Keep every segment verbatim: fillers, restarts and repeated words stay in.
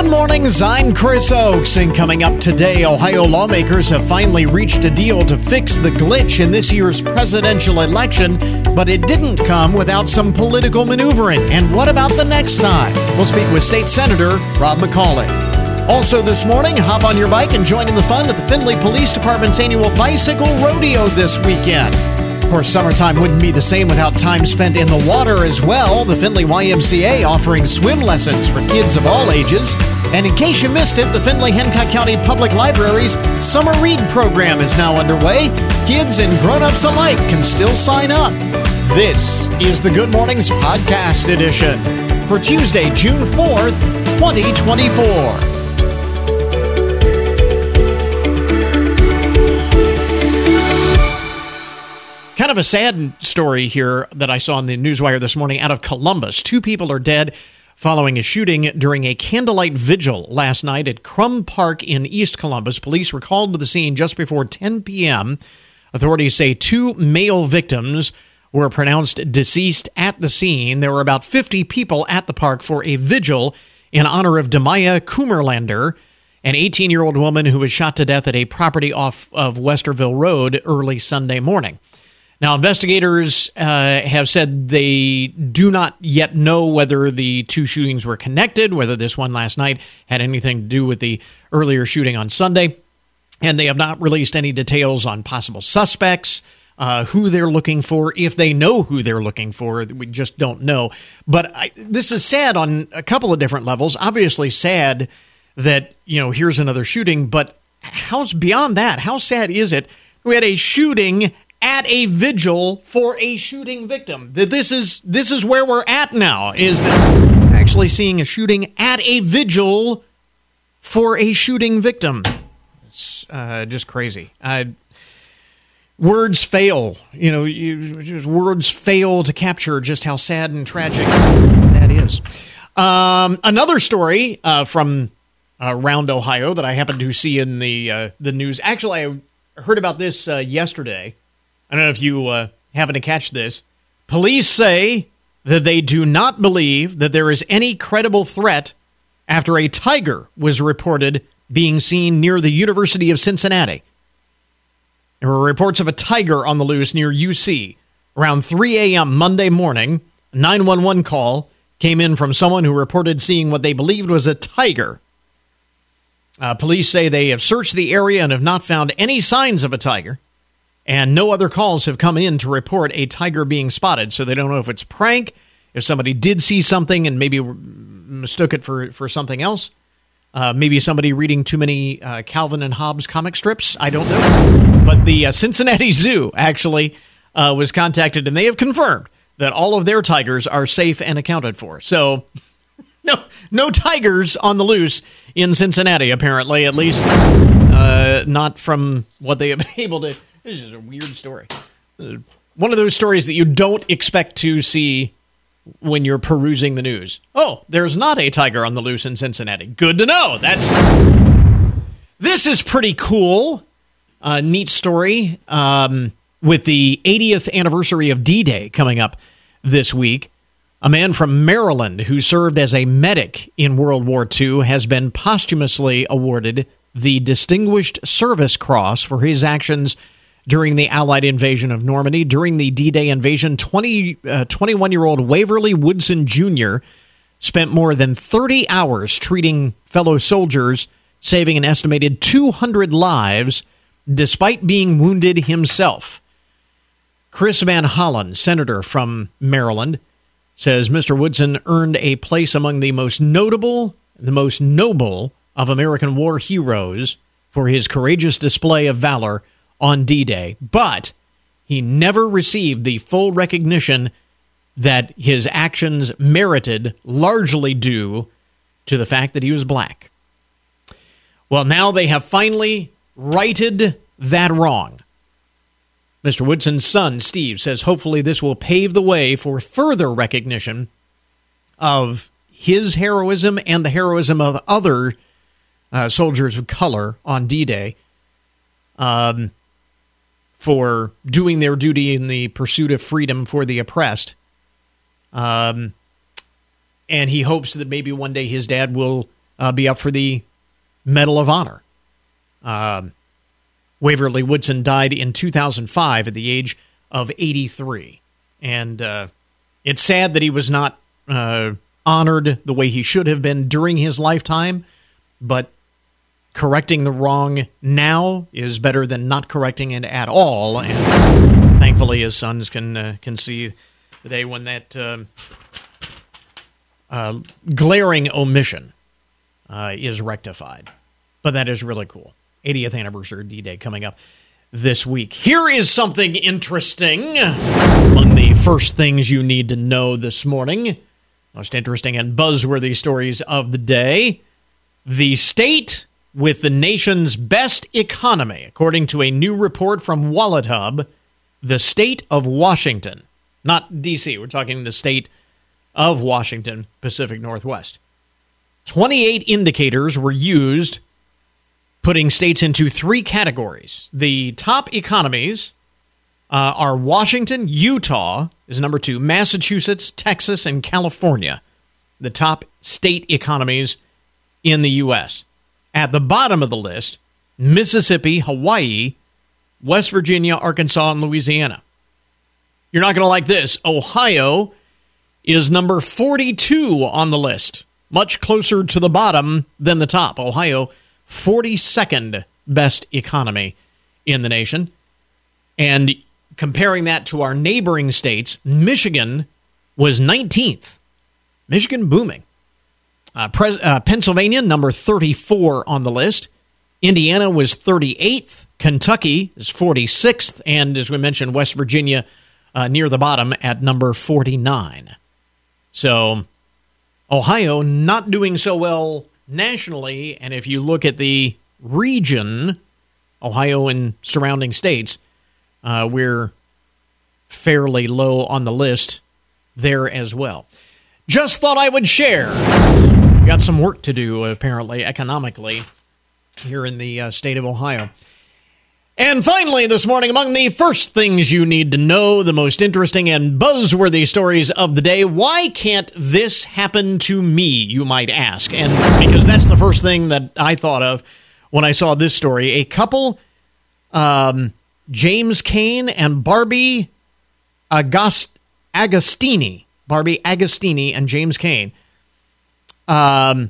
Good morning, I'm Chris Oakes, and coming up today, Ohio lawmakers have finally reached a deal to fix the glitch in this year's presidential election, but it didn't come without some political maneuvering. And what about the next time? We'll speak with State Senator Rob McCauley. Also this morning, hop on your bike and join in the fun at the Findlay Police Department's annual Bicycle Rodeo this weekend. Of course, summertime wouldn't be the same without time spent in the water as well. The Findlay Y M C A offering swim lessons for kids of all ages. And in case you missed it, the Findlay-Hancock County Public Library's Summer Read program is now underway. Kids and grown-ups alike can still sign up. This is the Good Mornings Podcast Edition for Tuesday, June fourth, twenty twenty-four. Kind of a sad story here that I saw on the Newswire this morning out of Columbus. Two people are dead following a shooting during a candlelight vigil last night at Crum Park in East Columbus. Police were called to the scene just before ten p.m. Authorities say two male victims were pronounced deceased at the scene. There were about fifty people at the park for a vigil in honor of Demaya Kummerlander, an eighteen-year-old woman who was shot to death at a property off of Westerville Road early Sunday morning. Now, investigators uh, have said they do not yet know whether the two shootings were connected, whether this one last night had anything to do with the earlier shooting on Sunday, and they have not released any details on possible suspects, uh, who they're looking for, if they know who they're looking for. We just don't know. But I, this is sad on a couple of different levels. Obviously sad that, you know, here's another shooting, but how's beyond that? How sad is it? We had a shooting at a vigil for a shooting victim. That this is this is where we're at now, is that actually seeing a shooting at a vigil for a shooting victim. It's uh, just crazy. Uh, words fail. You know, you, just words fail to capture just how sad and tragic that is. Um, another story uh, from around Ohio that I happened to see in the uh, the news. Actually, I heard about this uh, yesterday. I don't know if you uh, happen to catch this. Police say that they do not believe that there is any credible threat after a tiger was reported being seen near the University of Cincinnati. There were reports of a tiger on the loose near U C. Around three a.m. Monday morning, a nine one one call came in from someone who reported seeing what they believed was a tiger. Uh, police say they have searched the area and have not found any signs of a tiger. And no other calls have come in to report a tiger being spotted, so they don't know if it's a prank, if somebody did see something and maybe mistook it for, for something else. Uh, maybe somebody reading too many uh, Calvin and Hobbes comic strips. I don't know. But the uh, Cincinnati Zoo actually uh, was contacted, and they have confirmed that all of their tigers are safe and accounted for. So no, no tigers on the loose in Cincinnati, apparently, at least uh, not from what they have been able to. This is a weird story. One of those stories that you don't expect to see when you're perusing the news. Oh, there's not a tiger on the loose in Cincinnati. Good to know. That's This is pretty cool. Uh, neat story. Um, with the eightieth anniversary of D-Day coming up this week, a man from Maryland who served as a medic in World War Two has been posthumously awarded the Distinguished Service Cross for his actions during the Allied invasion of Normandy. During the D-Day invasion, twenty, uh, twenty-one-year-old Waverly Woodson Junior spent more than thirty hours treating fellow soldiers, saving an estimated two hundred lives, despite being wounded himself. Chris Van Hollen, senator from Maryland, says Mister Woodson earned a place among the most notable, the most noble of American war heroes for his courageous display of valor on D-Day, but he never received the full recognition that his actions merited, largely due to the fact that he was black. Well, now they have finally righted that wrong. Mister Woodson's son, Steve, says hopefully this will pave the way for further recognition of his heroism and the heroism of other uh, soldiers of color on D-Day. Um... for doing their duty in the pursuit of freedom for the oppressed. Um, and he hopes that maybe one day his dad will uh, be up for the Medal of Honor. Um, Waverly Woodson died in two thousand five at the age of eighty-three. And uh, it's sad that he was not uh, honored the way he should have been during his lifetime, but correcting the wrong now is better than not correcting it at all. And thankfully his sons can uh, can see the day when that uh, uh, glaring omission uh, is rectified. But that is really cool. eightieth anniversary of D-Day coming up this week. Here is something interesting. Among the first things you need to know this morning, most interesting and buzzworthy stories of the day, the state with the nation's best economy, according to a new report from WalletHub, the state of Washington. Not D C, we're talking the state of Washington, Pacific Northwest. twenty-eight indicators were used, putting states into three categories. The top economies uh, are Washington, Utah is number two, Massachusetts, Texas, and California, the top state economies in the U S. At the bottom of the list, Mississippi, Hawaii, West Virginia, Arkansas, and Louisiana. You're not going to like this. Ohio is number forty-two on the list, much closer to the bottom than the top. Ohio, forty-second best economy in the nation. And comparing that to our neighboring states, Michigan was nineteenth. Michigan booming. Uh, Pres- uh, Pennsylvania, number thirty-four on the list. Indiana was thirty-eighth. Kentucky is forty-sixth. And as we mentioned, West Virginia uh, near the bottom at number forty-nine. So Ohio not doing so well nationally. And if you look at the region, Ohio and surrounding states, uh, we're fairly low on the list there as well. Just thought I would share. Got some work to do, apparently, economically, here in the uh, state of Ohio. And finally, this morning, among the first things you need to know, the most interesting and buzzworthy stories of the day, why can't this happen to me, you might ask? And because that's the first thing that I thought of when I saw this story. A couple, um, James Cain and Barbie Agust- Agostini, Barbie Agostini and James Cain, um,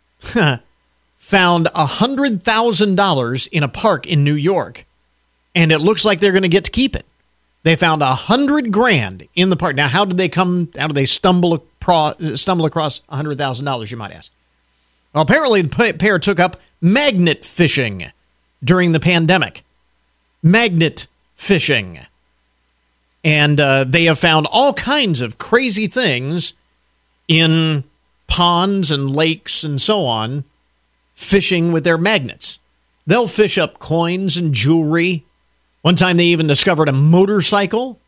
found one hundred thousand dollars in a park in New York, and it looks like they're going to get to keep it. They found a hundred grand in the park. Now, how did they come, how did they stumble, across, stumble across one hundred thousand dollars, you might ask? Well, apparently the pair took up magnet fishing during the pandemic. Magnet fishing. And uh, they have found all kinds of crazy things in ponds and lakes and so on, fishing with their magnets. They'll fish up coins and jewelry. One time they even discovered a motorcycle.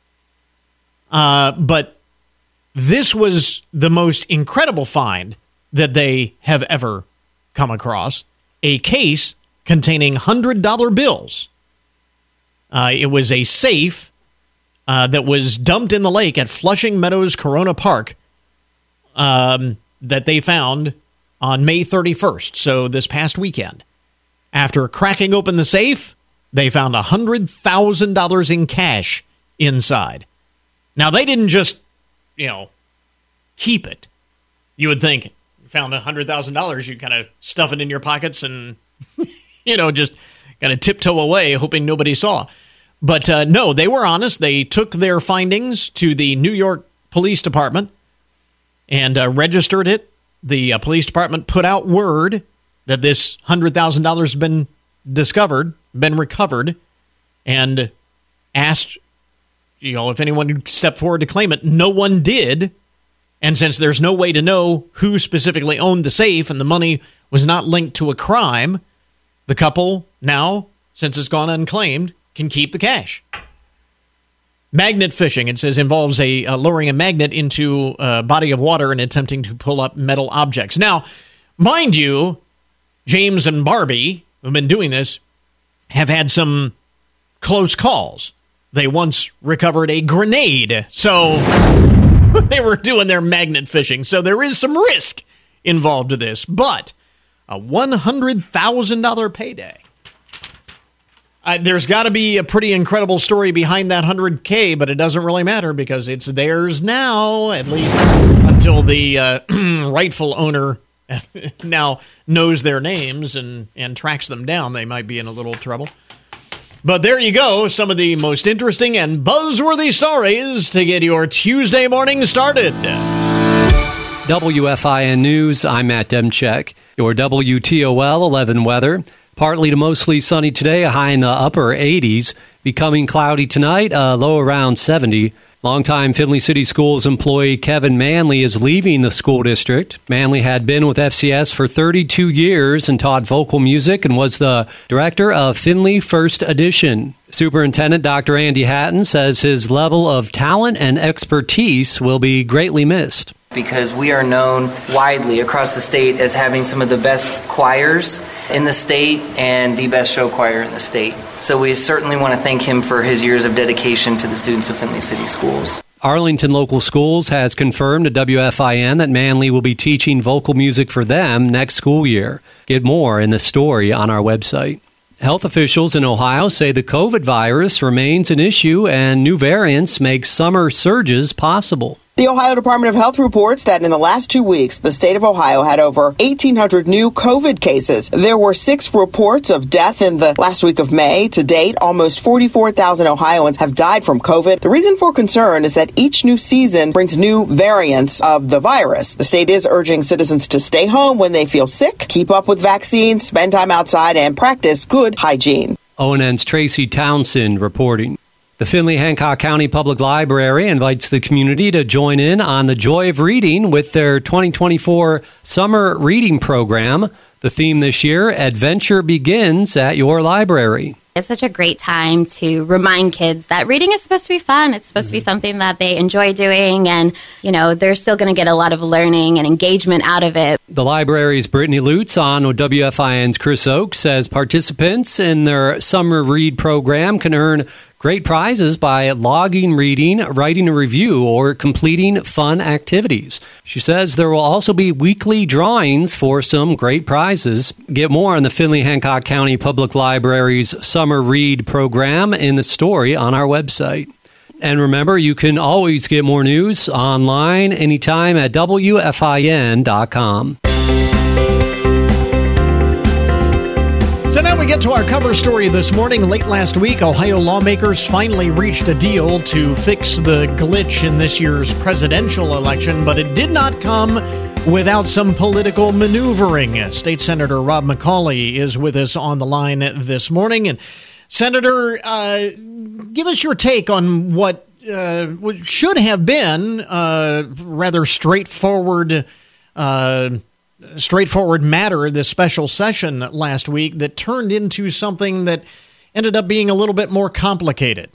Uh, but this was the most incredible find that they have ever come across. A case containing one hundred dollar bills. Uh, it was a safe uh, that was dumped in the lake at Flushing Meadows Corona Park um, that they found on May thirty-first, so this past weekend. After cracking open the safe, they found one hundred thousand dollars in cash inside. Now, they didn't just, you know, keep it. You would think, you found one hundred thousand dollars, you kind of stuff it in your pockets and, you know, just kind of tiptoe away, hoping nobody saw. But uh, no, they were honest. They took their findings to the New York Police Department and uh, registered it. The uh, police department put out word that this one hundred thousand dollars has been discovered, been recovered, and asked, you know, if anyone would step forward to claim it. No one did. And since there's no way to know who specifically owned the safe and the money was not linked to a crime, the couple now, since it's gone unclaimed, can keep the cash. Magnet fishing, it says, involves a uh, lowering a magnet into a body of water and attempting to pull up metal objects. Now, mind you, James and Barbie, who've been doing this, have had some close calls. They once recovered a grenade, so they were doing their magnet fishing. So there is some risk involved with this, but a one hundred thousand dollars payday. Uh, there's got to be a pretty incredible story behind that one hundred K, but it doesn't really matter because it's theirs now, at least until the uh, rightful owner now knows their names and, and tracks them down. They might be in a little trouble. But there you go, some of the most interesting and buzzworthy stories to get your Tuesday morning started. W F I N News, I'm Matt Demchek. Your W T O L eleven weather. Partly to mostly sunny today, a high in the upper eighties. Becoming cloudy tonight, a low around seventy. Longtime Findlay City Schools employee Kevin Manley is leaving the school district. Manley had been with F C S for thirty-two years and taught vocal music and was the director of Findlay First Edition. Superintendent Doctor Andy Hatton says his level of talent and expertise will be greatly missed. Because we are known widely across the state as having some of the best choirs in the state and the best show choir in the state. So we certainly want to thank him for his years of dedication to the students of Findlay City Schools. Arlington Local Schools has confirmed to W F I N that Manley will be teaching vocal music for them next school year. Get more in the story on our website. Health officials in Ohio say the COVID virus remains an issue and new variants make summer surges possible. The Ohio Department of Health reports that in the last two weeks, the state of Ohio had over eighteen hundred new COVID cases. There were six reports of death in the last week of May. To date, almost forty-four thousand Ohioans have died from COVID. The reason for concern is that each new season brings new variants of the virus. The state is urging citizens to stay home when they feel sick, keep up with vaccines, spend time outside, and practice good hygiene. O N N's Tracy Townsend reporting. The Findlay-Hancock County Public Library invites the community to join in on the joy of reading with their twenty twenty-four summer reading program. The theme this year, Adventure Begins at Your Library. It's such a great time to remind kids that reading is supposed to be fun. It's supposed mm-hmm. to be something that they enjoy doing, and, you know, they're still going to get a lot of learning and engagement out of it. The library's Brittany Lutz on with W F I N's Chris Oak says participants in their summer read program can earn great prizes by logging reading, writing a review, or completing fun activities. She says there will also be weekly drawings for some great prizes. Get more on the Findlay-Hancock County Public Library's Summer Read program in the story on our website. And remember, you can always get more news online anytime at W F I N dot com. So now we get to our cover story this morning. Late last week, Ohio lawmakers finally reached a deal to fix the glitch in this year's presidential election, but it did not come without some political maneuvering. State Senator Rob McCauley is with us on the line this morning. And Senator, uh, give us your take on what, uh, what should have been a rather straightforward uh straightforward matter, this special session last week that turned into something that ended up being a little bit more complicated.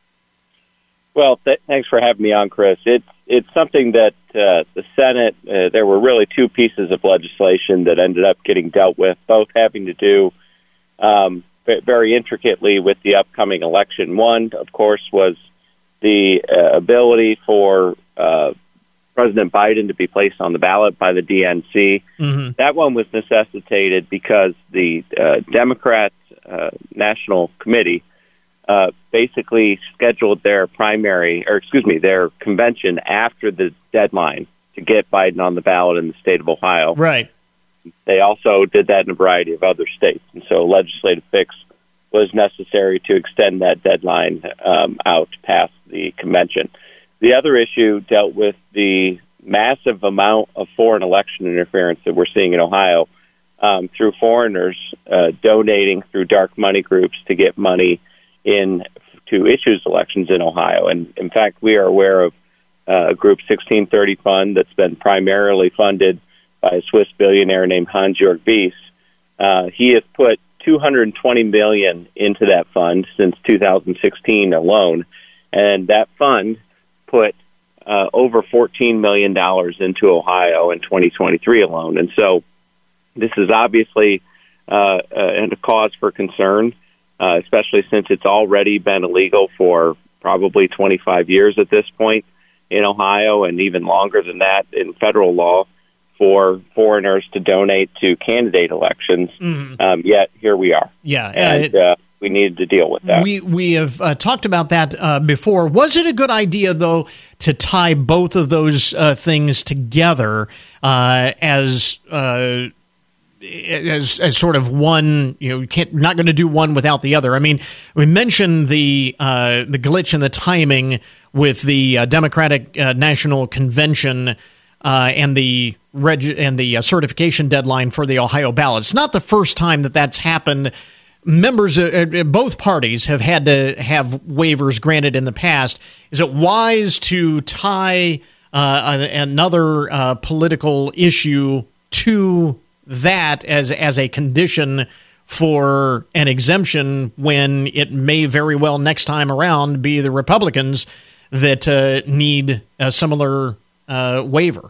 Well, th- thanks for having me on, Chris. It's it's something that uh, the Senate, uh, there were really two pieces of legislation that ended up getting dealt with, both having to do um, very intricately with the upcoming election. One, of course, was the uh, ability for uh, President Biden to be placed on the ballot by the D N C. Mm-hmm. That one was necessitated because the uh, Democrat uh, National Committee uh, basically scheduled their primary, or excuse me, their convention after the deadline to get Biden on the ballot in the state of Ohio. Right. They also did that in a variety of other states, and so a legislative fix was necessary to extend that deadline um, out past the convention. The other issue dealt with the massive amount of foreign election interference that we're seeing in Ohio um, through foreigners uh, donating through dark money groups to get money in to issues elections in Ohio. And in fact, we are aware of uh, a group sixteen thirty fund that's been primarily funded by a Swiss billionaire named Hans-Jörg Wyss. Uh, he has put two hundred twenty million dollars into that fund since two thousand sixteen alone, and that fund put uh, over fourteen million dollars into Ohio in twenty twenty-three alone. And so this is obviously uh, a, a cause for concern, uh, especially since it's already been illegal for probably twenty-five years at this point in Ohio, and even longer than that in federal law for foreigners to donate to candidate elections. Mm. Um, yet here we are. Yeah, and uh, uh, we needed to deal with that. We we have uh, talked about that uh, before. Was it a good idea, though, to tie both of those uh, things together uh, as uh, as as sort of one? You know, you can't not going to do one without the other. I mean, we mentioned the uh, the glitch in the timing with the uh, Democratic uh, National Convention uh, and the reg- and the uh, certification deadline for the Ohio ballot. It's not the first time that that's happened. Members of both parties have had to have waivers granted in the past. Is it wise to tie uh, another uh, political issue to that as as a condition for an exemption when it may very well next time around be the Republicans that uh, need a similar uh, waiver?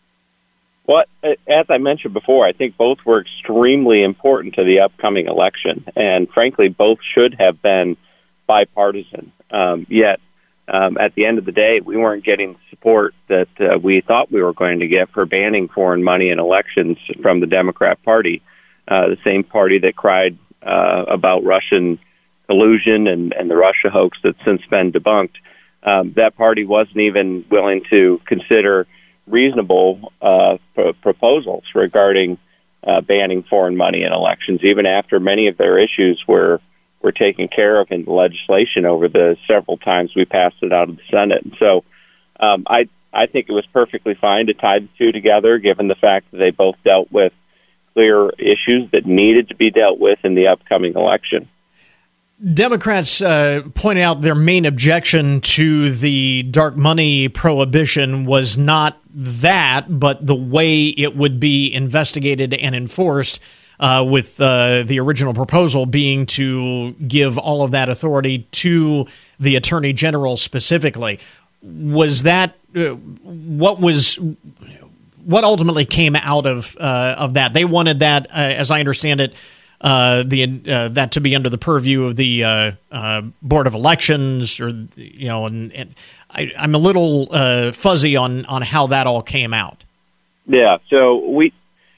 Well, as I mentioned before, I think both were extremely important to the upcoming election, and frankly, both should have been bipartisan. Um, yet, um, at the end of the day, we weren't getting the support that uh, we thought we were going to get for banning foreign money in elections from the Democrat Party, uh, the same party that cried uh, about Russian collusion and, and the Russia hoax that's since been debunked. Um, that party wasn't even willing to consider reasonable uh, pr- proposals regarding uh, banning foreign money in elections, even after many of their issues were were taken care of in the legislation over the several times we passed it out of the Senate. And so um, I I think it was perfectly fine to tie the two together, given the fact that they both dealt with clear issues that needed to be dealt with in the upcoming election. Democrats uh, pointed out their main objection to the dark money prohibition was not that, but the way it would be investigated and enforced, uh, with uh, the original proposal being to give all of that authority to the Attorney General specifically. Was that uh, what was what ultimately came out of uh, of that? They wanted that, uh, as I understand it, Uh, the uh, that to be under the purview of the uh, uh, Board of Elections, or you know, and, and I, I'm a little uh, fuzzy on, on how that all came out. Yeah, so we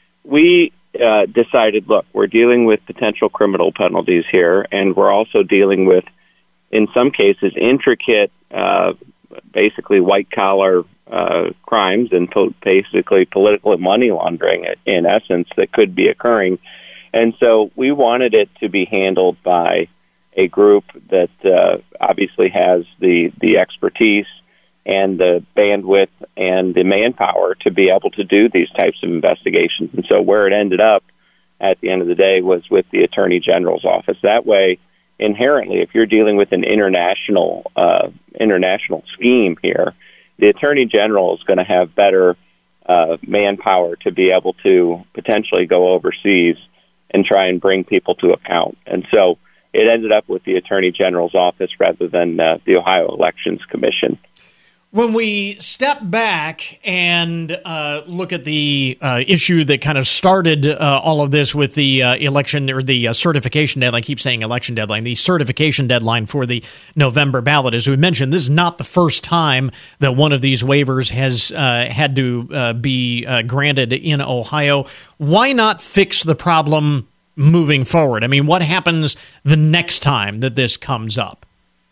we uh, decided, look, we're dealing with potential criminal penalties here, and we're also dealing with, in some cases, intricate, uh, basically white collar uh, crimes and po- basically political money laundering, in essence, that could be occurring. And so we wanted it to be handled by a group that uh, obviously has the, the expertise and the bandwidth and the manpower to be able to do these types of investigations. And so where it ended up at the end of the day was with the Attorney General's office. That way, inherently, if you're dealing with an international uh, international scheme here, the Attorney General is going to have better uh, manpower to be able to potentially go overseas and try and bring people to account. And so it ended up with the Attorney General's office rather than uh, the Ohio Elections Commission. When we step back and uh, look at the uh, issue that kind of started uh, all of this with the uh, election or the uh, certification deadline, I keep saying election deadline, the certification deadline for the November ballot, as we mentioned, this is not the first time that one of these waivers has uh, had to uh, be uh, granted in Ohio. Why not fix the problem moving forward? I mean, what happens the next time that this comes up?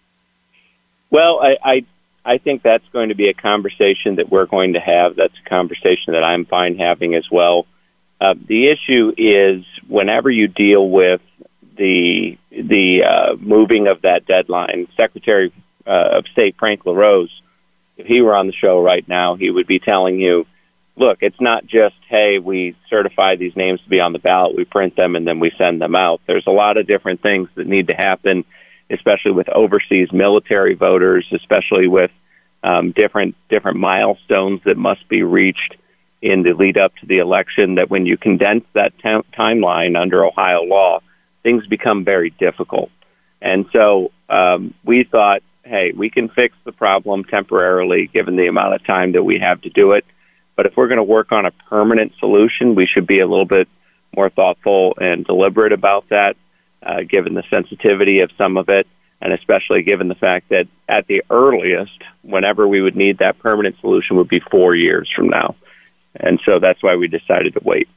Well, I... I I think that's going to be a conversation that we're going to have. That's a conversation that I'm fine having as well. Uh, the issue is whenever you deal with the the uh, moving of that deadline, Secretary uh, of State Frank LaRose, if he were on the show right now, he would be telling you, look, it's not just, hey, we certify these names to be on the ballot, we print them, and then we send them out. There's a lot of different things that need to happen, especially with overseas military voters, especially with um, different different milestones that must be reached in the lead up to the election, that when you condense that t- timeline under Ohio law, things become very difficult. And so um, we thought, hey, we can fix the problem temporarily given the amount of time that we have to do it. But if we're going to work on a permanent solution, we should be a little bit more thoughtful and deliberate about that, uh, given the sensitivity of some of it, and especially given the fact that at the earliest, whenever we would need that permanent solution would be four years from now. And so that's why we decided to wait.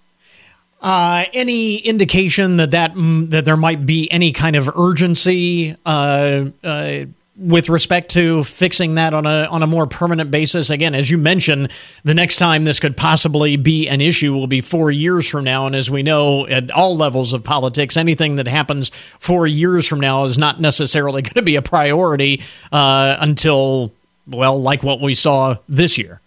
Uh, any indication that, that that there might be any kind of urgency uh, uh, with respect to fixing that on a on a more permanent basis? Again, as you mentioned, the next time this could possibly be an issue will be four years from now. And as we know, at all levels of politics, anything that happens four years from now is not necessarily going to be a priority uh, until, well, like what we saw this year.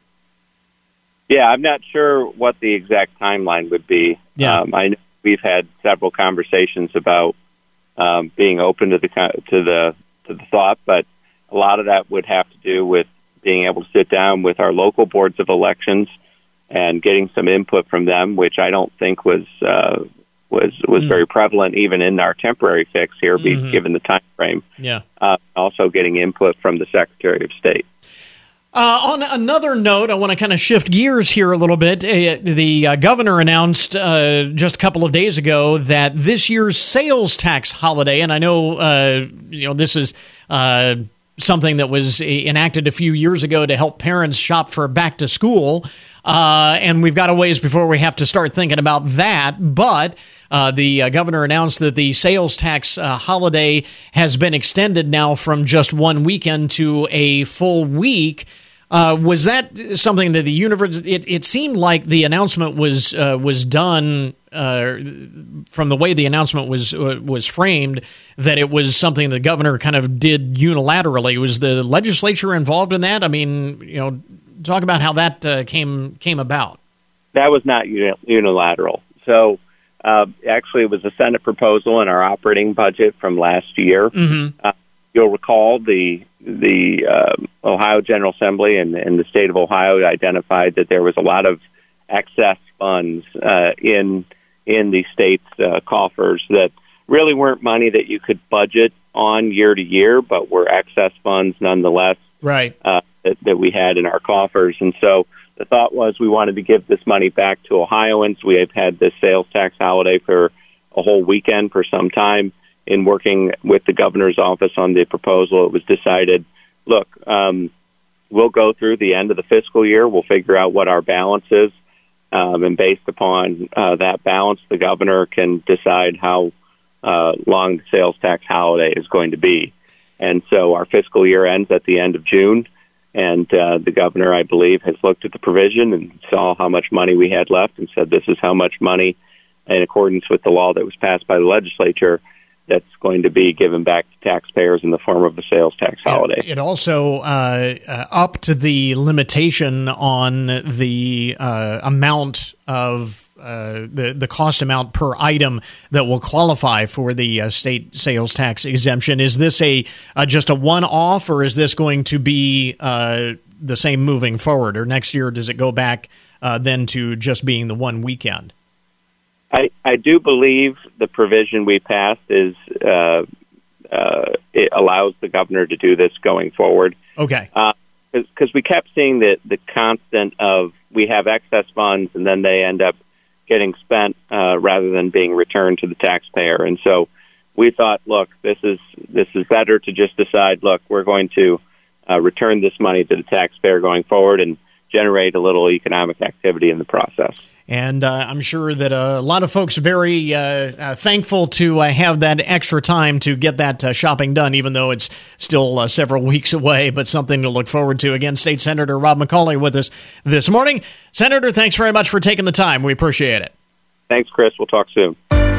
Yeah, I'm not sure what the exact timeline would be. Yeah. Um, I know we've had several conversations about um, being open to the to the to the thought, but a lot of that would have to do with being able to sit down with our local boards of elections and getting some input from them, which I don't think was uh, was was mm. very prevalent even in our temporary fix here, mm-hmm. given the time frame. Yeah. Uh, also, getting input from the Secretary of State. Uh, on another note, I want to kind of shift gears here a little bit. Uh, the uh, governor announced uh, just a couple of days ago that this year's sales tax holiday, and I know uh, you know this is uh, something that was enacted a few years ago to help parents shop for back to school, uh, and we've got a ways before we have to start thinking about that. But uh, the uh, governor announced that the sales tax uh, holiday has been extended now from just one weekend to a full week. Uh, was that something that the universe? It, it seemed like the announcement was uh, was done uh, from the way the announcement was uh, was framed, that it was something the governor kind of did unilaterally. Was the legislature involved in that? I mean, you know, talk about how that uh, came came about. That was not unilateral. So uh, actually, it was a Senate proposal in our operating budget from last year. Mm-hmm. Uh, you'll recall the the uh, Ohio General Assembly and, and the state of Ohio identified that there was a lot of excess funds uh, in in the state's uh, coffers that really weren't money that you could budget on year to year, but were excess funds nonetheless. Right. Uh, that, that we had in our coffers. And so the thought was we wanted to give this money back to Ohioans. We have had this sales tax holiday for a whole weekend for some time. In working with the governor's office on the proposal, it was decided, look, um, we'll go through the end of the fiscal year. We'll figure out what our balance is. Um, and based upon uh, that balance, the governor can decide how uh, long the sales tax holiday is going to be. And so our fiscal year ends at the end of June. And uh, the governor, I believe, has looked at the provision and saw how much money we had left and said this is how much money, in accordance with the law that was passed by the legislature, that's going to be given back to taxpayers in the form of a sales tax holiday. It also uh, uh, upped the limitation on the uh, amount of uh, the the cost amount per item that will qualify for the uh, state sales tax exemption. Is this a uh, just a one-off, or is this going to be uh, the same moving forward? Or next year, does it go back uh, then to just being the one weekend? I, I do believe the provision we passed is uh, uh, it allows the governor to do this going forward. Okay. Because uh, we kept seeing the, the constant of we have excess funds and then they end up getting spent uh, rather than being returned to the taxpayer. And so we thought, look, this is this is better to just decide, look, we're going to uh, return this money to the taxpayer going forward and generate a little economic activity in the process. And uh, I'm sure that uh, a lot of folks are very uh, uh, thankful to uh, have that extra time to get that uh, shopping done, even though it's still uh, several weeks away, but something to look forward to. Again, State Senator Rob McCauley with us this morning. Senator, thanks very much for taking the time. We appreciate it. Thanks, Chris. We'll talk soon.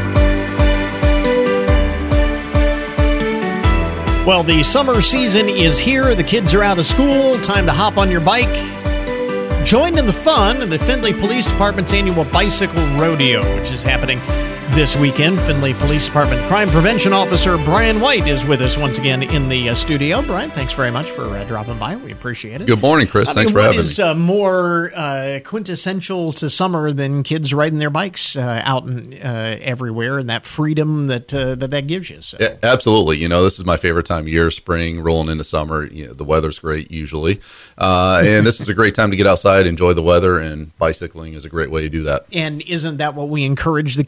Well, the summer season is here. The kids are out of school. Time to hop on your bike. Join in the fun of the Findlay Police Department's annual Bicycle Rodeo, which is happening this weekend. Findlay Police Department Crime Prevention Officer Brian White is with us once again in the uh, studio. Brian, thanks very much for uh, dropping by. We appreciate it. Good morning, Chris. I Thanks mean, for having me. What is uh, more uh, quintessential to summer than kids riding their bikes uh, out and uh, everywhere, and that freedom that uh, that, that gives you? So. Yeah, absolutely. You know, this is my favorite time of year, spring, rolling into summer. You know, the weather's great usually. Uh, and this is a great time to get outside, enjoy the weather, and bicycling is a great way to do that. And isn't that what we encourage the kids to do?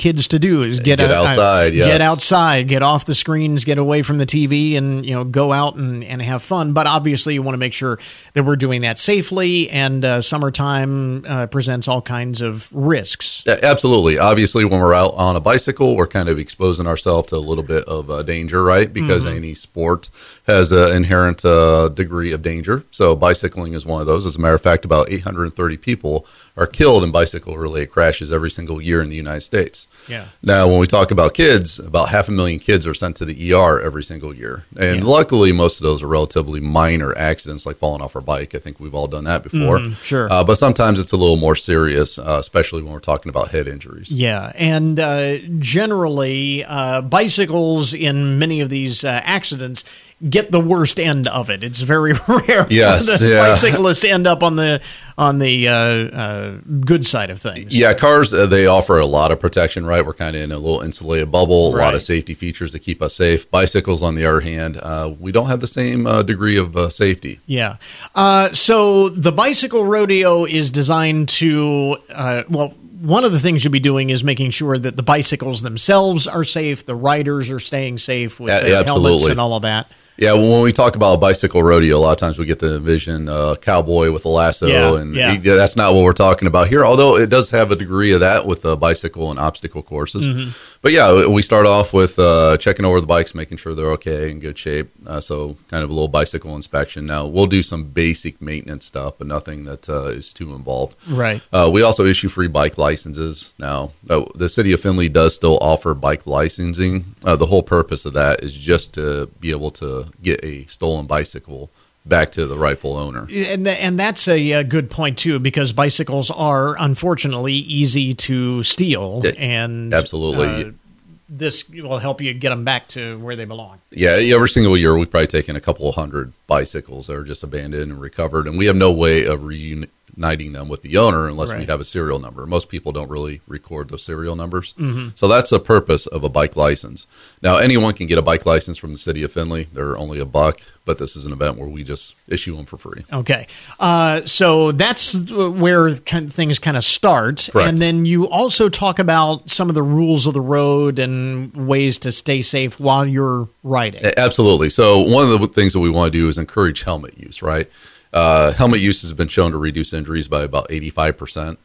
do is get, Get a, outside, a, yes. get outside, get off the screens, get away from the T V, and you know go out and, and have fun. But obviously, you want to make sure that we're doing that safely. And uh, summertime uh, presents all kinds of risks. Yeah, absolutely. Obviously, when we're out on a bicycle, we're kind of exposing ourselves to a little bit of uh, danger, right? Because mm-hmm. any sport has an inherent uh, degree of danger. So bicycling is one of those. As a matter of fact, about eight hundred thirty people are killed in bicycle-related crashes every single year in the United States. Yeah. Now, when we talk about kids, about half a million kids are sent to the E R every single year. And yeah. luckily, most of those are relatively minor accidents, like falling off our bike. I think we've all done that before. Mm, sure. Uh, but sometimes it's a little more serious, uh, especially when we're talking about head injuries. Yeah. And uh, generally, uh, bicycles in many of these uh, accidents get the worst end of it. It's very rare yes, for the yeah. bicyclists to end up on the on the uh, uh, good side of things. Yeah, cars, uh, they offer a lot of protection, right? We're kind of in a little insulated bubble, a right. lot of safety features to keep us safe. Bicycles, on the other hand, uh, we don't have the same uh, degree of uh, safety. Yeah. Uh, so the bicycle rodeo is designed to, uh, well, one of the things you'll be doing is making sure that the bicycles themselves are safe, the riders are staying safe with Yeah, their absolutely. helmets and all of that. Yeah, when we talk about a bicycle rodeo, a lot of times we get the vision uh, cowboy with a lasso, Yeah, and yeah. yeah, that's not what we're talking about here, although it does have a degree of that with uh, bicycle and obstacle courses. Mm-hmm. But yeah, we start off with uh, checking over the bikes, making sure they're okay, in good shape, uh, so kind of a little bicycle inspection. Now, we'll do some basic maintenance stuff, but nothing that uh, is too involved. Right. Uh, we also issue free bike licenses. Now, uh, the city of Findlay does still offer bike licensing. Uh, the whole purpose of that is just to be able to get a stolen bicycle back to the rightful owner. And and that's a, a good point, too, because bicycles are, unfortunately, easy to steal. Yeah, and absolutely. Uh, this will help you get them back to where they belong. Yeah, every single year we've probably taken a couple of hundred bicycles that are just abandoned and recovered, and we have no way of reuniting them with the owner unless Right. we have a serial number. Most people don't really record those serial numbers. Mm-hmm. So that's the purpose of a bike license. Now, anyone can get a bike license from the city of Findlay. They're only a buck, but this is an event where we just issue them for free. Okay. Uh, so that's where kind of things kind of start. Correct. And then you also talk about some of the rules of the road and ways to stay safe while you're riding. Absolutely. So one of the things that we want to do is encourage helmet use, right? Uh, helmet use has been shown to reduce injuries by about eighty-five percent.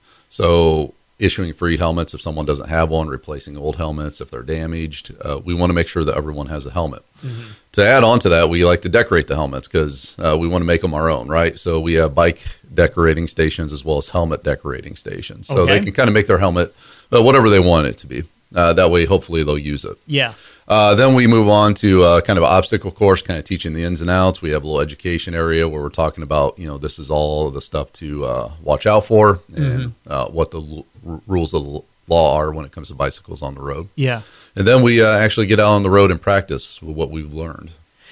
So issuing free helmets if someone doesn't have one, replacing old helmets if they're damaged. Uh, we want to make sure that everyone has a helmet. Mm-hmm. To add on to that, we like to decorate the helmets because uh, we want to make them our own, right? So we have bike decorating stations as well as helmet decorating stations. So Okay. they can kind of make their helmet uh, whatever they want it to be. Uh, that way, hopefully, they'll use it. Yeah. Uh, then we move on to uh, kind of an obstacle course, kind of teaching the ins and outs. We have a little education area where we're talking about, you know, this is all the stuff to uh, watch out for and Mm-hmm. uh, what the l- r- rules of the law are when it comes to bicycles on the road. Yeah. And then we uh, actually get out on the road and practice with what we've learned.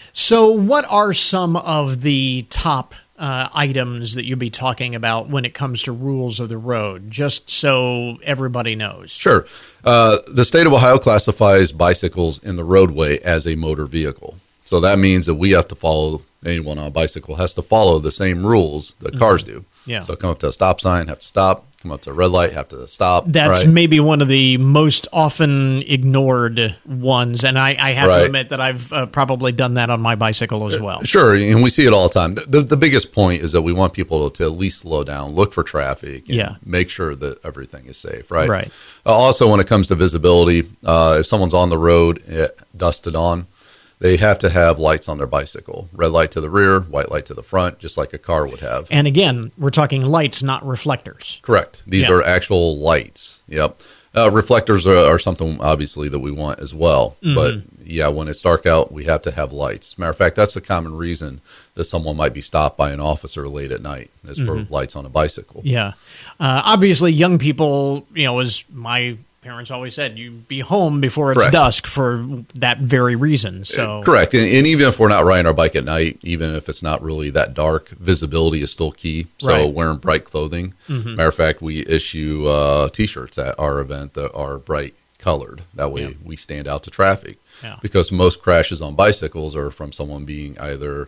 So what are some of the top uh, items that you'll be talking about when it comes to rules of the road, just so everybody knows? Sure. Uh, the state of Ohio classifies bicycles in the roadway as a motor vehicle. So that means that we have to follow, anyone on a bicycle has to follow the same rules that cars do. Yeah. So come up to a stop sign, have to stop. Come up to a red light, have to stop. That's right? maybe one of the most often ignored ones, and I, I have Right. to admit that I've uh, probably done that on my bicycle as well. Sure, and we see it all the time. The, the biggest point is that we want people to, to at least slow down, look for traffic, and Yeah. make sure that everything is safe, right? Right. Uh, also, when it comes to visibility, uh, if someone's on the road at dusk to dawn, they have to have lights on their bicycle. Red light to the rear, white light to the front, just like a car would have. And again, we're talking lights, not reflectors. Correct. These Yeah. are actual lights. Yep. Uh, reflectors are, are something, obviously, that we want as well. Mm-hmm. But, yeah, when it's dark out, we have to have lights. Matter of fact, that's a common reason that someone might be stopped by an officer late at night, is for Mm-hmm. lights on a bicycle. Yeah. Uh, obviously, young people, you know, as my parents always said, you be home before it's Correct. dusk for that very reason. So Correct. And, and even if we're not riding our bike at night, even if it's not really that dark, visibility is still key. So Right. wearing bright clothing. Mm-hmm. Matter of fact, we issue uh, T-shirts at our event that are bright colored. That way Yeah. we stand out to traffic. Yeah. Because most crashes on bicycles are from someone being either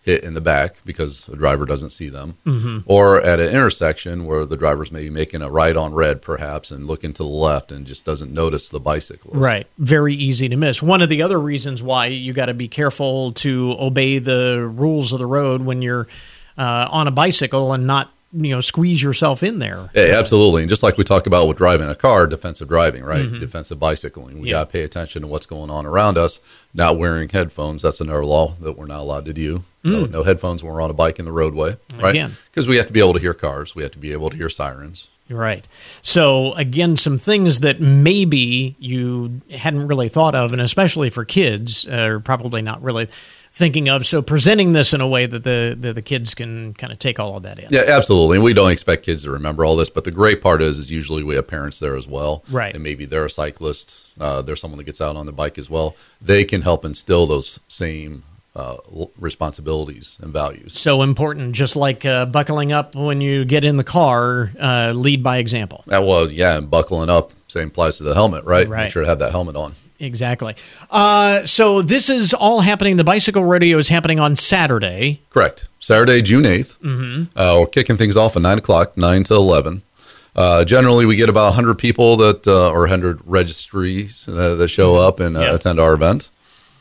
hit in the back because the driver doesn't see them, mm-hmm. or at an intersection where the driver's maybe making a right on red perhaps and looking to the left and just doesn't notice the bicyclist. Right. Very easy to miss. One of the other reasons why you got to be careful to obey the rules of the road when you're uh, on a bicycle and not, you know, squeeze yourself in there. Yeah, absolutely. And just like we talk about with driving a car, defensive driving, right? Mm-hmm. Defensive bicycling. We yeah. got to pay attention to what's going on around us. Not wearing headphones. That's another law that we're not allowed to do. Mm. No, no headphones when we're on a bike in the roadway, right? Because we have to be able to hear cars. We have to be able to hear sirens. Right. So, again, some things that maybe you hadn't really thought of, and especially for kids, uh, are probably not really thinking of. So presenting this in a way that the, that the kids can kind of take all of that in. Yeah, absolutely. And we don't expect kids to remember all this, but the great part is, is usually we have parents there as well. Right. And maybe they're a cyclist. Uh, there's someone that gets out on the bike as well. They can help instill those same uh, responsibilities and values. So important, just like uh, buckling up when you get in the car, uh, lead by example. Uh, well, yeah, and buckling up, same applies to the helmet, right? Right. Make sure to have that helmet on. Exactly. Uh, so this is all happening. The bicycle rodeo is happening on Saturday. Correct. Saturday, June eighth. Mm-hmm. Uh, we're kicking things off at nine o'clock, nine to eleven. Uh, generally, we get about one hundred people that, uh, or one hundred registries uh, that show up and uh, yep. attend our event.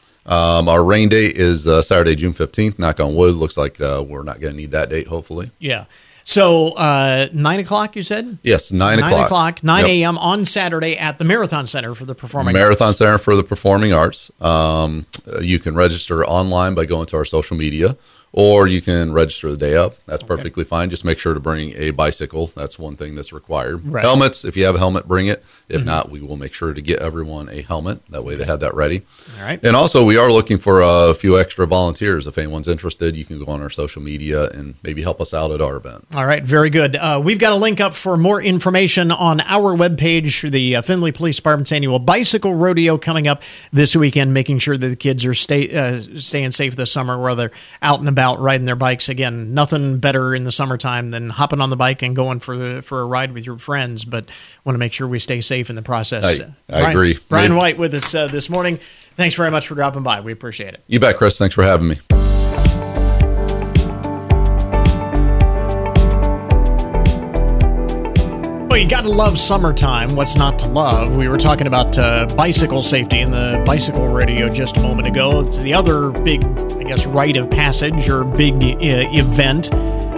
Um, our rain date is uh, Saturday, June fifteenth. Knock on wood. Looks like uh, we're not going to need that date, hopefully. Yeah. So uh, nine o'clock, you said? Yes, nine o'clock. Nine o'clock, nine a.m. Yep. on Saturday at the Marathon Center for the Performing Marathon Arts. Center for the Performing Arts. Um, you can register online by going to our social media, or you can register the day of. That's okay. Perfectly fine. Just make sure to bring a bicycle. That's one thing that's required. Right. Helmets, if you have a helmet, bring it. If mm-hmm. not, we will make sure to get everyone a helmet. That way they have that ready. All right. And also, we are looking for a few extra volunteers. If anyone's interested, you can go on our social media and maybe help us out at our event. All right. Very good. Uh, we've got a link up for more information on our webpage for the uh, Findlay Police Department's annual Bicycle Rodeo coming up this weekend, making sure that the kids are stay, uh, staying safe this summer while they're out and about riding their bikes. Again, nothing better in the summertime than hopping on the bike and going for, for a ride with your friends, but want to make sure we stay safe in the process. I, I Brian, agree. Brian White with us uh, this morning. Thanks very much for dropping by. We appreciate it. You bet, Chris. Thanks for having me. Well, you got to love summertime. What's not to love? We were talking about uh, bicycle safety in the bicycle rodeo just a moment ago. It's the other big, I guess, rite of passage or big uh, event.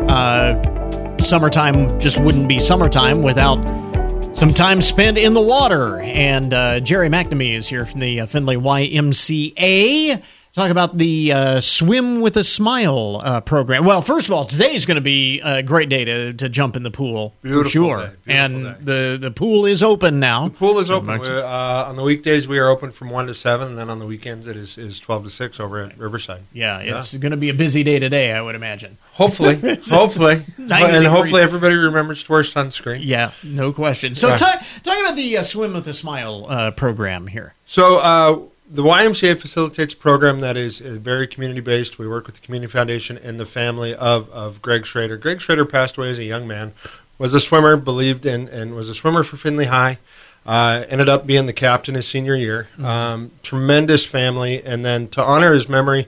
Uh, summertime just wouldn't be summertime without some time spent in the water. And uh, Jerry McNamee is here from the uh, Findlay Y M C A. Talk about the uh, Swim with a Smile uh, program. Well, first of all, today is going to be a great day to, to jump in the pool. Beautiful for sure. Day, and day. the the pool is open now. The pool is open. Uh, on the weekdays, we are open from one to seven, and then on the weekends, it is, is twelve to six over at Riverside. Yeah, it's yeah. going to be a busy day today, I would imagine. Hopefully. hopefully. And hopefully everybody remembers to wear sunscreen. Yeah, no question. So yeah. talk, talk about the uh, Swim with a Smile uh, program here. So, uh, the Y M C A facilitates a program that is very community-based. We work with the Community Foundation and the family of, of Greg Schrader. Greg Schrader passed away as a young man, was a swimmer, believed in, and was a swimmer for Findlay High. Uh, ended up being the captain his senior year. Mm-hmm. Um, tremendous family. And then to honor his memory,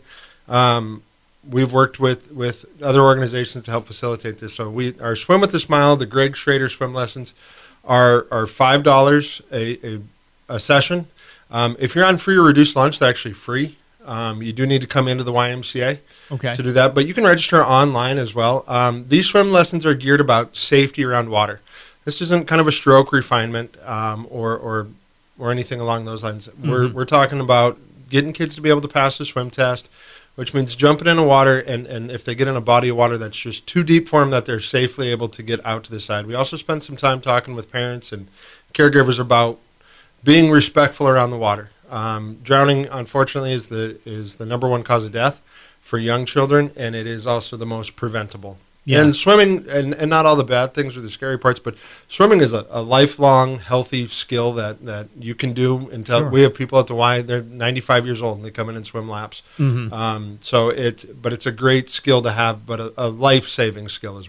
um, we've worked with, with other organizations to help facilitate this. So we our Swim with a Smile, the Greg Schrader swim lessons, are, are five dollars a, a, a session. Um, if you're on free or reduced lunch, they're actually free. Um, you do need to come into the Y M C A okay. to do that, but you can register online as well. Um, these swim lessons are geared about safety around water. This isn't kind of a stroke refinement um, or, or or anything along those lines. Mm-hmm. We're we're talking about getting kids to be able to pass the swim test, which means jumping in the water, and, and if they get in a body of water that's just too deep for them, that they're safely able to get out to the side. We also spend some time talking with parents and caregivers about being respectful around the water. Um, drowning, unfortunately, is the is the number one cause of death for young children, and it is also the most preventable. Yeah. And swimming, and, and not all the bad things or the scary parts, but swimming is a, a lifelong, healthy skill that, that you can do until sure. we have people at the Y, they're ninety-five years old, and they come in and swim laps. Mm-hmm. Um, so it, but it's a great skill to have, but a, a life-saving skill as well.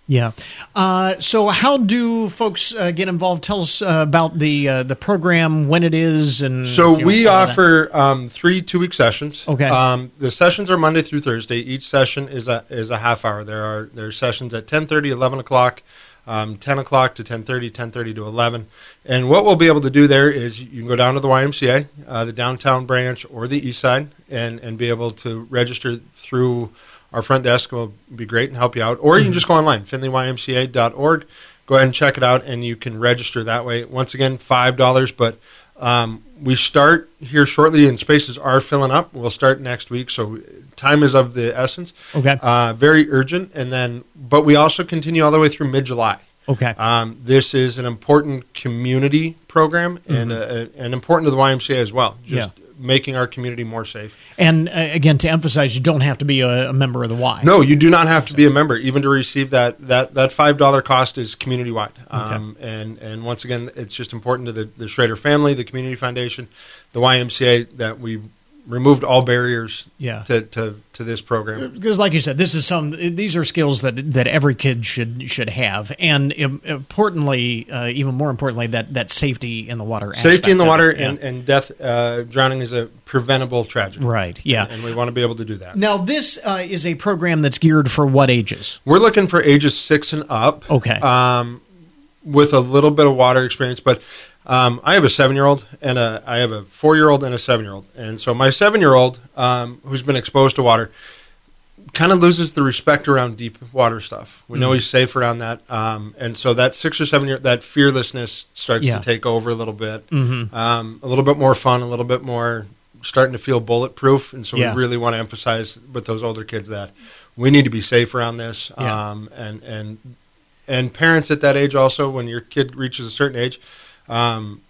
Yeah. Uh, so how do folks uh, get involved? Tell us uh, about the uh, the program, when it is, and so you know, we all of offer um, three two-week sessions. Okay. Um, the sessions are Monday through Thursday. Each session is a is a half hour. There are there are sessions at ten thirty, eleven o'clock, um, ten o'clock to ten thirty, ten thirty to eleven. And what we'll be able to do there is you can go down to the Y M C A, uh, the downtown branch or the east side, and, and be able to register through our front desk. Will be great and help you out. Or you can just go online, finley y m c a dot org. Go ahead and check it out, and you can register that way. Once again, five dollars, but um, we start here shortly, and spaces are filling up. We'll start next week, so time is of the essence. Okay. Uh, very urgent, and then, but we also continue all the way through mid-July. Okay. Um, this is an important community program, and Mm-hmm. uh, and important to the Y M C A as well. Just Yeah. making our community more safe. And uh, again, to emphasize, you don't have to be a, a member of the Y. No, you do not have to be a member, even to receive that that that five dollar cost is community wide. Um, and and once again, it's just important to the, the Schrader family, the Community Foundation, the Y M C A that we removed all barriers Yeah. to, to, to this program. Because, like you said, this is some. These are skills that that every kid should should have, and im- importantly, uh, even more importantly, that, that safety in the water. Safety in the aspect water of it. Yeah. and, and death, uh, drowning is a preventable tragedy. Right. Yeah. And we want to be able to do that. Now, this uh, is a program that's geared for what ages? We're looking for ages six and up. Okay. Um, with a little bit of water experience, but um, I have a seven-year-old and a I have a four-year-old and a seven-year-old, and so my seven-year-old, um, who's been exposed to water, kind of loses the respect around deep water stuff. We know Mm-hmm. he's safe around that, um, and so that six or seven-year that fearlessness starts Yeah. to take over a little bit. Mhm. Um, a little bit more fun, a little bit more starting to feel bulletproof, and so Yeah. we really want to emphasize with those older kids that we need to be safe around this, Yeah. um, and and. And parents at that age also, when your kid reaches a certain age, um,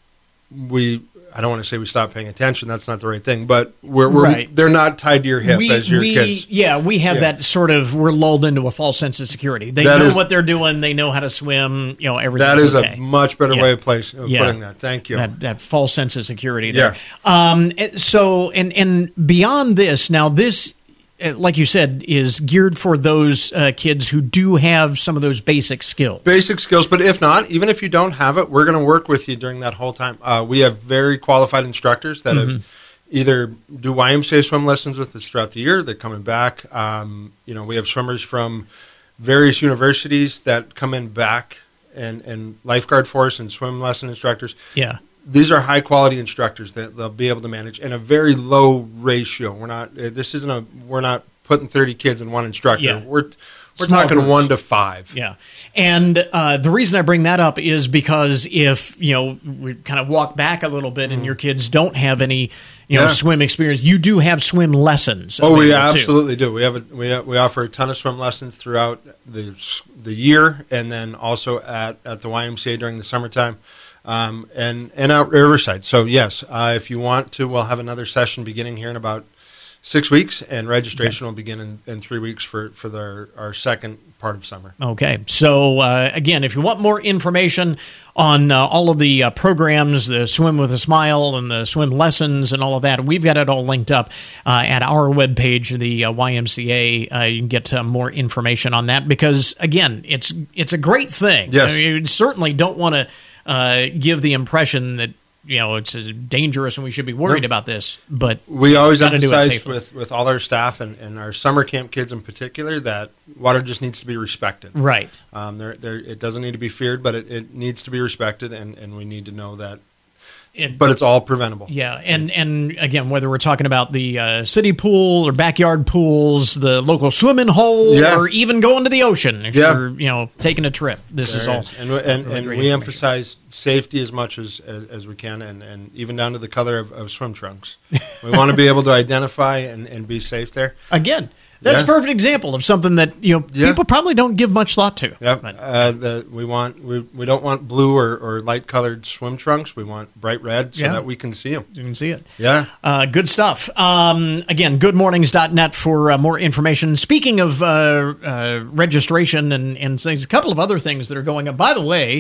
we, I don't want to say we stop paying attention. That's not the right thing. But we're, we're Right. they're not tied to your hip We, as your we, kids. yeah, we have Yeah. that sort of, we're lulled into a false sense of security. They That know is- what they're doing. They know how to swim. You know, everything. That is okay. a much better Yeah. way of, place, of Yeah. putting that. Thank you. That, that false sense of security there. Um, and so, and, and beyond this, now this, uh, like you said, is geared for those uh, kids who do have some of those basic skills. Basic skills, but if not, even if you don't have it, we're going to work with you during that whole time. Uh, we have very qualified instructors that Mm-hmm. have either do Y M C A swim lessons with us throughout the year. They're coming back. Um, you know, we have swimmers from various universities that come in back and, and lifeguard for us and swim lesson instructors. Yeah. These are high quality instructors that they'll be able to manage in a very low ratio. We're not. uh, This isn't a. We're not putting thirty kids in one instructor. Yeah. We're we're Small talking groups. one to five. Yeah. And uh, the reason I bring that up is because if, you know, we kind of walk back a little bit and your kids don't have any, you know, Yeah. swim experience, you do have swim lessons. Oh, we available, too. absolutely do. We have a, we we offer a ton of swim lessons throughout the the year, and then also at, at the Y M C A during the summertime, um, and and out Riverside. So yes, uh, if you want to, we'll have another session beginning here in about six weeks, and registration will begin in, in three weeks for for the, our second part of summer. Okay. So, uh, again, if you want more information on uh, all of the uh, programs, the Swim with a Smile and the swim lessons and all of that, we've got it all linked up uh, at our webpage, the uh, Y M C A. Uh, you can get uh, more information on that because, again, it's it's a great thing. Yes. I mean, you certainly don't want to uh, give the impression that, you know, it's uh, dangerous and we should be worried No. about this, but We always gotta do it emphasize safely. with, with all our staff and, and our summer camp kids in particular that water just needs to be respected. Right. Um, there, there, it doesn't need to be feared, but it, it needs to be respected, and, and we need to know that. It- But it's all preventable. Yeah, and, and again, whether we're talking about the uh, city pool or backyard pools, the local swimming hole, Yeah. or even going to the ocean if Yeah. you're, you know, taking a trip. This is There all. is. And, we- and, really and great we information. emphasize safety as much as, as, as we can, and, and even down to the color of, of swim trunks. We want to be able to identify and, and be safe there. Again, that's Yeah. a perfect example of something that, you know, Yeah. people probably don't give much thought to. Yep. But- Uh, the, we want we, we don't want blue or, or light colored swim trunks. We want bright red so Yeah. that we can see them. You can see it. Yeah. Uh, good stuff. Um, again, good mornings dot net for uh, more information. Speaking of uh, uh, registration and, and things, a couple of other things that are going on. By the way,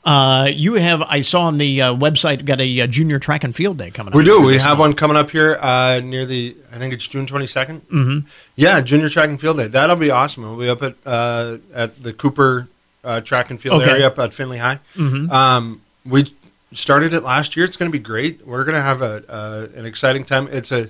Uh, you have, I saw on the uh, website, got a uh, junior track and field day coming up. We do. We have one coming up here uh, near the, I think it's June twenty-second. Mm-hmm. Yeah, junior track and field day. That'll be awesome. We'll be up at uh, at the Cooper uh, track and field Okay. area up at Finley High. Mm-hmm. Um, we started it last year. It's going to be great. We're going to have a uh, an exciting time. It's a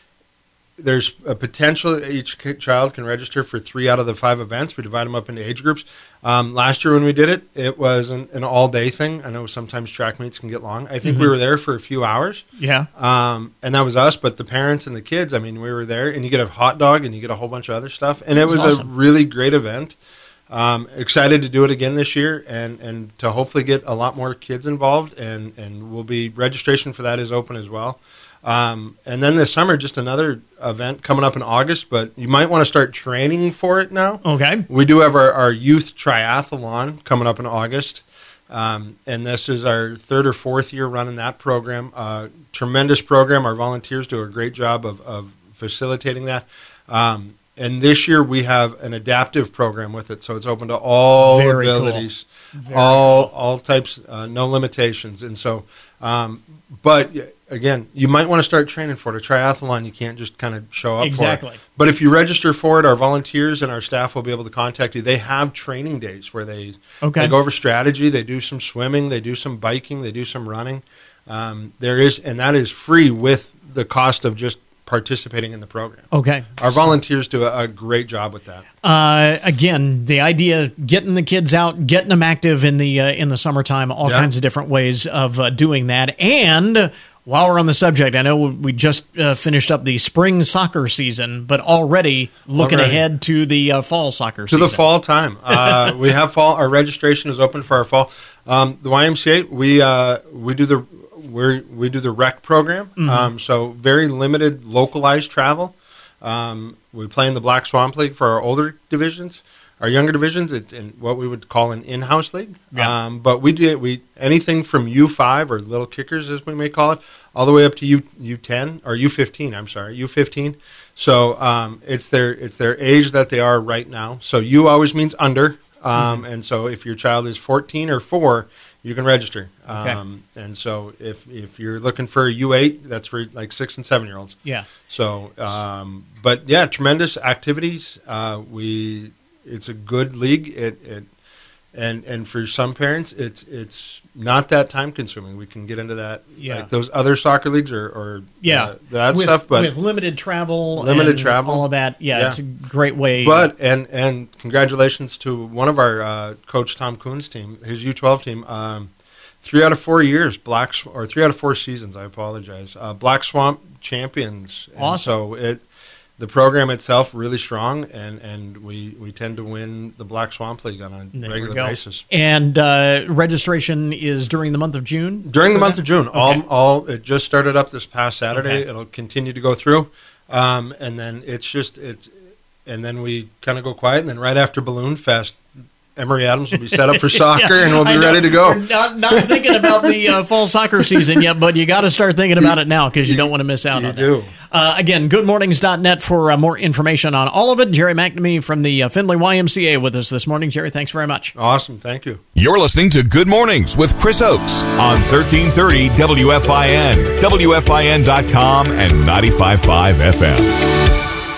There's a potential each child can register for three out of the five events. We divide them up into age groups. Um, last year when we did it, it was an, an all-day thing. I know sometimes track meets can get long. I think Mm-hmm. we were there for a few hours. Yeah. Um, and that was us, but the parents and the kids, I mean, we were there, and you get a hot dog, and you get a whole bunch of other stuff. And it was Awesome. a really great event. Um, excited to do it again this year, and, and to hopefully get a lot more kids involved, and, and we'll be, registration for that is open as well. Um, and then this summer, just another event coming up in August, but you might want to start training for it now. Okay. We do have our, our youth triathlon coming up in August. Um, and this is our third or fourth year running that program. Uh, tremendous program. Our volunteers do a great job of, of facilitating that. Um, and this year we have an adaptive program with it, so it's open to all Very cool. abilities, Very all all types, uh, no limitations. And so, um, but again, you might want to start training for it. A triathlon, you can't just kind of show up Exactly. for it. But if you register for it, our volunteers and our staff will be able to contact you. They have training days where they, Okay. they go over strategy, they do some swimming, they do some biking, they do some running. Um, there is, and that is free with the cost of just participating in the program. Okay. Our volunteers do a, a great job with that. Uh, again, the idea getting the kids out, getting them active in the uh, in the summertime, all Yeah. kinds of different ways of uh, doing that. And while we're on the subject, I know we just uh, finished up the spring soccer season, but already looking Already. ahead to the uh, fall soccer To season. the fall time. Uh, we have fall. Our registration is open for our fall. Um, the Y M C A, we uh, we do the we we do the rec program. Mm-hmm. Um, so very limited localized travel. Um, we play in the Black Swamp League for our older divisions. Our younger divisions, it's in what we would call an in-house league. Yeah. Um, but we do we anything from U five or little kickers, as we may call it, all the way up to U U ten or U fifteen. I'm sorry, U fifteen. So um, it's their it's their age that they are right now. So U always means under, um, Mm-hmm. and so if your child is fourteen or four, you can register. Okay. Um, and so if if you're looking for a U eight, that's for like six and seven year olds. Yeah. So, um, but yeah, tremendous activities. Uh, we it's a good league. It, it and and for some parents, it's it's not that time consuming. We can get into that. Yeah. Like those other soccer leagues or, or Yeah. uh, that with, stuff. But with limited travel, Limited and travel. all of that. Yeah, Yeah. it's a great way. But and and congratulations to one of our uh, coach Tom Kuhn's team, his U twelve team. Um, three out of four years, Black Sw- or three out of four seasons. I apologize. Uh, Black Swamp champions. And Awesome. So it the program itself really strong, and, and we, we tend to win the Black Swamp League on a There we regular go. basis. And uh, registration is during the month of June? During the month of June, Okay. all all it just started up this past Saturday. Okay. It'll continue to go through, um, and then it's just it's, and then we kind of go quiet, and then right after Balloon Fest, Emory Adams will be set up for soccer, Yeah, and we'll I be know. ready to go. We're not, not thinking about the uh, fall soccer season yet, but you got to start thinking about it now because you don't want to miss out You on do. it. Uh, again, good mornings dot net for uh, more information on all of it. Jerry McNamee from the uh, Findlay Y M C A with us this morning. Jerry, thanks very much. Awesome, thank you. You're listening to Good Mornings with Chris Oakes on thirteen thirty W F I N, W F I N dot com, and ninety-five point five F M.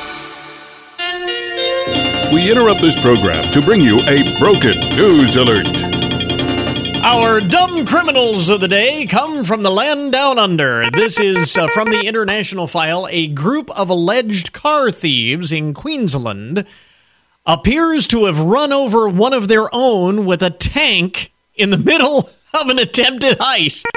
We interrupt this program to bring you a broken news alert. Our dumb criminals of the day come from the land down under. This is uh, from the International File. A group of alleged car thieves in Queensland appears to have run over one of their own with a tank in the middle of an attempted heist.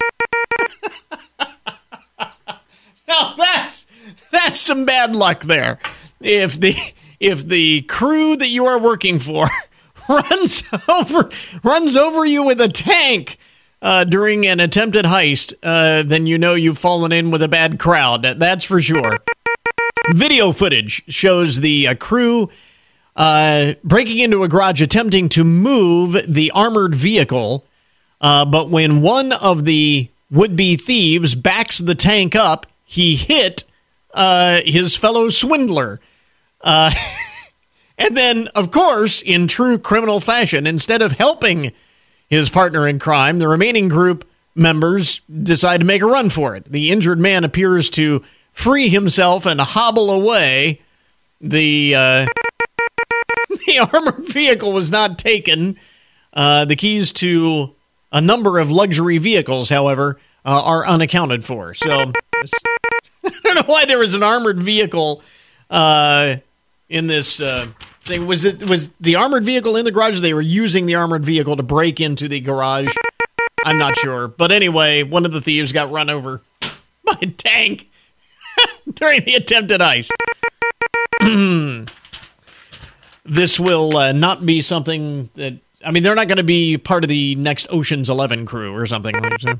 Now that's that's some bad luck there. If the if the crew that you are working for runs over runs over you with a tank uh, during an attempted heist, uh, then you know you've fallen in with a bad crowd. That's for sure. Video footage shows the uh, crew uh, breaking into a garage attempting to move the armored vehicle, uh, but when one of the would-be thieves backs the tank up, he hit uh, his fellow swindler. Uh, and then, of course, in true criminal fashion, instead of helping his partner in crime. The remaining group members decide to make a run for it. The injured man appears to free himself and hobble away. The uh, the armored vehicle was not taken. Uh, the keys to a number of luxury vehicles, however, uh, are unaccounted for. So I don't know why there was an armored vehicle uh, in this uh, thing. Was it was the armored vehicle in the garage? Or they were using the armored vehicle to break into the garage. I'm not sure. But anyway, one of the thieves got run over by a tank during the attempted heist. This will uh, not be something that... I mean, they're not going to be part of the next Ocean's Eleven crew or something.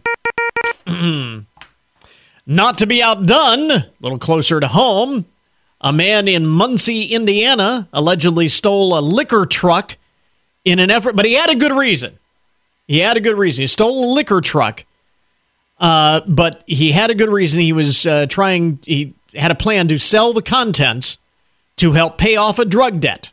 Not to be outdone, a little closer to home, a man in Muncie, Indiana, allegedly stole a liquor truck in an effort... But he had a good reason. He had a good reason. He stole a liquor truck, uh, but he had a good reason. He was uh, trying... He had a plan to sell the contents to help pay off a drug debt.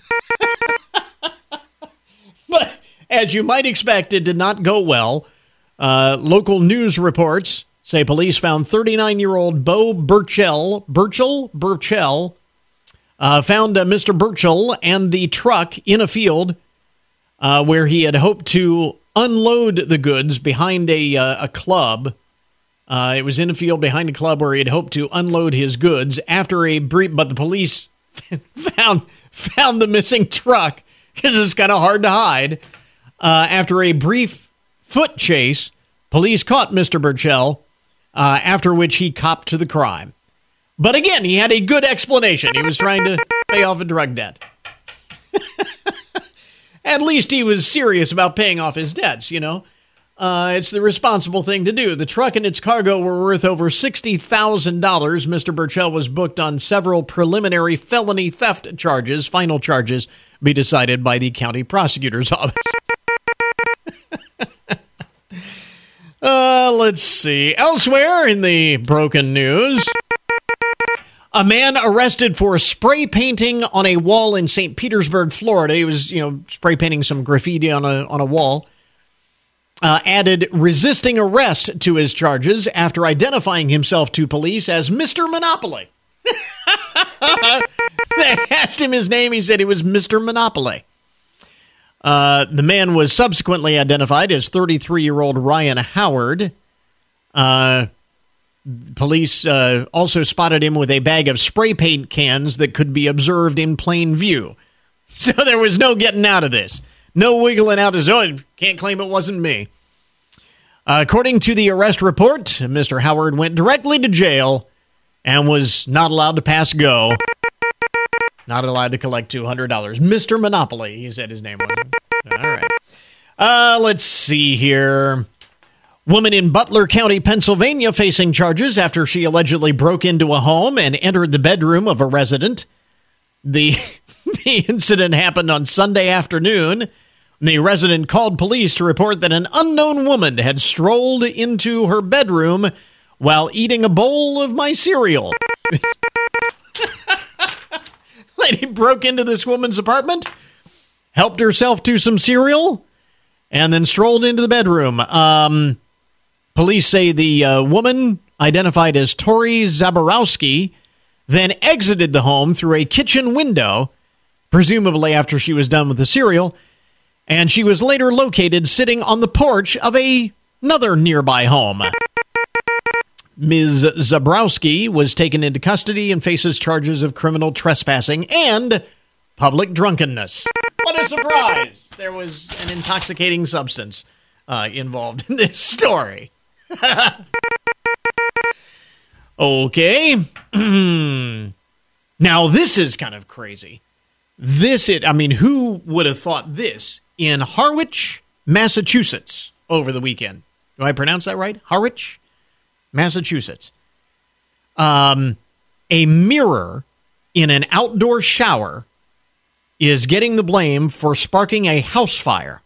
But as you might expect, it did not go well. Uh, local news reports say police found thirty-nine-year-old Bo Burchell, Burchell, Burchell, uh, found uh, Mister Burchell and the truck in a field uh, where he had hoped to unload the goods behind a uh, a club. Uh, it was in a field behind a club where he had hoped to unload his goods. After a brief, but the police found found the missing truck because it's kind of hard to hide. Uh, after a brief foot chase, police caught Mister Burchell, uh, after which he copped to the crime. But again, he had a good explanation. He was trying to pay off a drug debt. At least he was serious about paying off his debts, you know. Uh, it's the responsible thing to do. The truck and its cargo were worth over sixty thousand dollars. Mister Burchell was booked on several preliminary felony theft charges. Final charges be decided by the county prosecutor's office. uh, let's see. Elsewhere in the broken news, a man arrested for spray painting on a wall in Saint Petersburg, Florida. He was, you know, spray painting some graffiti on a on a wall. Uh, added resisting arrest to his charges after identifying himself to police as Mister Monopoly. They asked him his name. He said he was Mister Monopoly. Uh, the man was subsequently identified as thirty-three-year-old Ryan Howard. Uh, police uh, also spotted him with a bag of spray paint cans that could be observed in plain view. So there was no getting out of this. No wiggling out his own. Can't claim it wasn't me. Uh, according to the arrest report, Mister Howard went directly to jail and was not allowed to pass go. Not allowed to collect two hundred dollars. Mister Monopoly, he said his name was. All right. Uh, let's see here. Woman in Butler County, Pennsylvania, facing charges after she allegedly broke into a home and entered the bedroom of a resident. The, the incident happened on Sunday afternoon. The resident called police to report that an unknown woman had strolled into her bedroom while eating a bowl of my cereal. Lady broke into this woman's apartment, helped herself to some cereal, and then strolled into the bedroom. Um, police say the uh, woman, identified as Tori Zaborowski, then exited the home through a kitchen window, presumably after she was done with the cereal, and she was later located sitting on the porch of a, another nearby home. Miz Zabrowski was taken into custody and faces charges of criminal trespassing and public drunkenness. What a surprise! There was an intoxicating substance uh, involved in this story. Okay. Now, this is kind of crazy. This, it, I mean, who would have thought this? In Harwich, Massachusetts, over the weekend. Do I pronounce that right? Harwich, Massachusetts. Um, a mirror in an outdoor shower is getting the blame for sparking a house fire.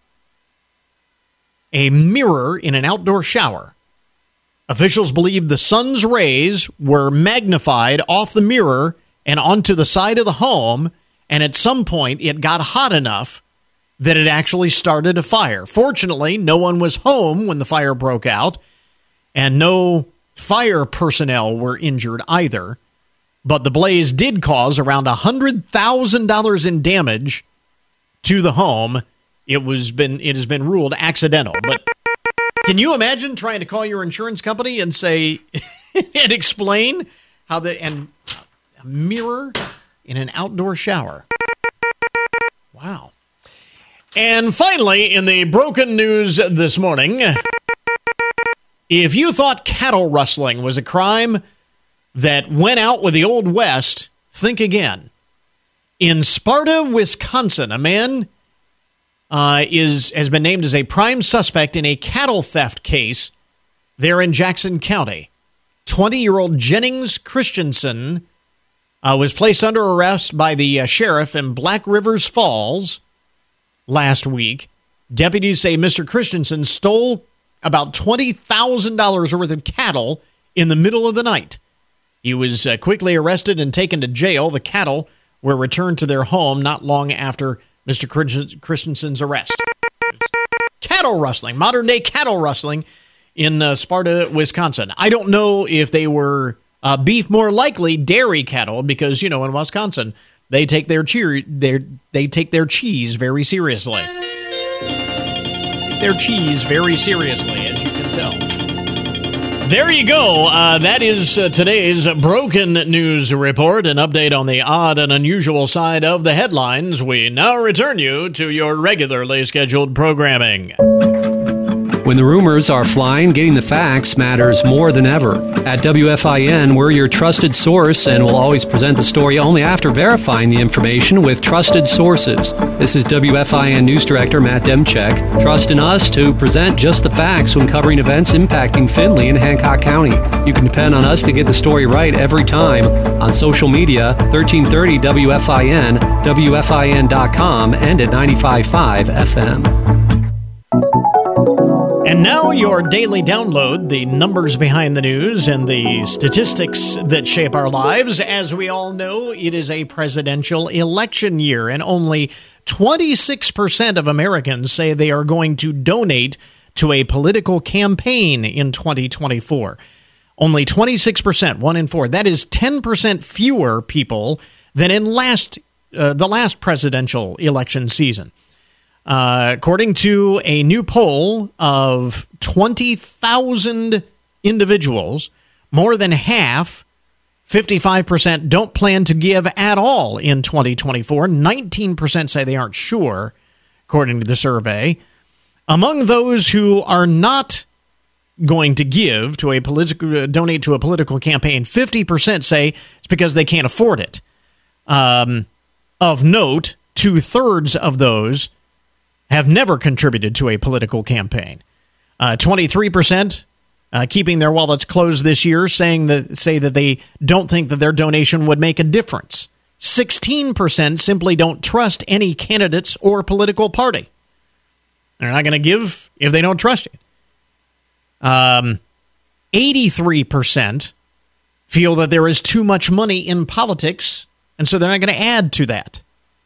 A mirror in an outdoor shower. Officials believe the sun's rays were magnified off the mirror and onto the side of the home, and at some point it got hot enough that it actually started a fire. Fortunately, no one was home when the fire broke out, and no fire personnel were injured either. But the blaze did cause around one hundred thousand dollars in damage to the home. It was been it has been ruled accidental. But can you imagine trying to call your insurance company and say and explain how the and a mirror in an outdoor shower? Wow. And finally, in the broken news this morning, if you thought cattle rustling was a crime that went out with the Old West, think again. In Sparta, Wisconsin, a man uh, is has been named as a prime suspect in a cattle theft case there in Jackson County. twenty-year-old Jennings Christensen uh, was placed under arrest by the uh, sheriff in Black Rivers Falls last week. Deputies say Mister Christensen stole about twenty thousand dollars worth of cattle in the middle of the night. He was uh, quickly arrested and taken to jail. The cattle were returned to their home not long after Mister Christensen's arrest. Cattle rustling, modern-day cattle rustling in uh, Sparta, Wisconsin. I don't know if they were uh, beef, more likely dairy cattle, because, you know, in Wisconsin, they take their, cheer, their, they take their cheese very seriously. Their cheese very seriously, as you can tell. There you go. Uh, that is uh, today's Broken News Report, an update on the odd and unusual side of the headlines. We now return you to your regularly scheduled programming. When the rumors are flying, getting the facts matters more than ever. At W F I N, we're your trusted source and will always present the story only after verifying the information with trusted sources. This is W F I N News Director Matt Demchek. Trust in us to present just the facts when covering events impacting Findlay and Hancock County. You can depend on us to get the story right every time on social media, thirteen thirty W F I N, W F I N dot com, and at ninety-five point five F M. And now your daily download, the numbers behind the news and the statistics that shape our lives. As we all know, it is a presidential election year, and only twenty-six percent of Americans say they are going to donate to a political campaign in twenty twenty-four. Only twenty-six percent, one in four. That is ten percent fewer people than in last uh, the last presidential election season. Uh, according to a new poll of twenty thousand individuals, more than half, fifty-five percent, don't plan to give at all in twenty twenty-four. nineteen percent say they aren't sure, according to the survey. Among those who are not going to give to a political, donate to a political campaign, fifty percent say it's because they can't afford it. Um, of note, two-thirds of those have never contributed to a political campaign. Uh, twenty-three percent uh, keeping their wallets closed this year, saying that say that they don't think that their donation would make a difference. sixteen percent simply don't trust any candidates or political party. They're not going to give if they don't trust you. Um, eighty-three percent feel that there is too much money in politics, and so they're not going to add to that.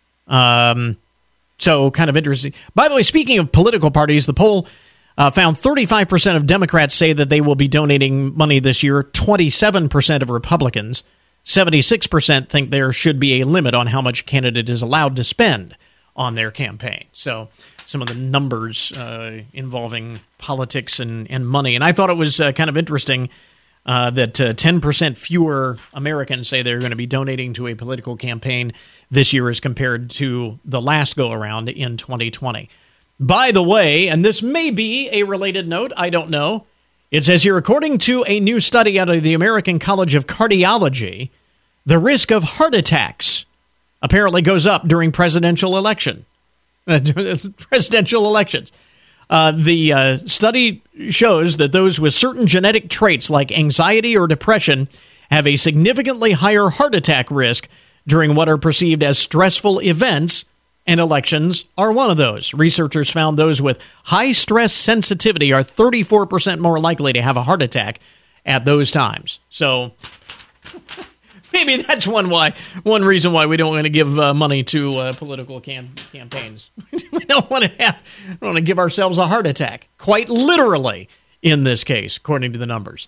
Um... So kind of interesting. By the way, speaking of political parties, the poll uh, found thirty-five percent of Democrats say that they will be donating money this year, twenty-seven percent of Republicans, seventy-six percent think there should be a limit on how much a candidate is allowed to spend on their campaign. So some of the numbers uh, involving politics and, and money. And I thought it was uh, kind of interesting uh, that uh, ten percent fewer Americans say they're going to be donating to a political campaign this year as compared to the last go-around in twenty twenty. By the way, and this may be a related note, I don't know, it says here, according to a new study out of the American College of Cardiology, the risk of heart attacks apparently goes up during presidential election. Uh, presidential elections. Uh, the uh, study shows that those with certain genetic traits like anxiety or depression have a significantly higher heart attack risk during what are perceived as stressful events, and elections are one of those. Researchers found those with high stress sensitivity are thirty-four percent more likely to have a heart attack at those times. So, Maybe that's one why one reason why we don't want to give uh, money to uh, political cam- campaigns. We don't want to have we don't want to give ourselves a heart attack, quite literally in this case, according to the numbers.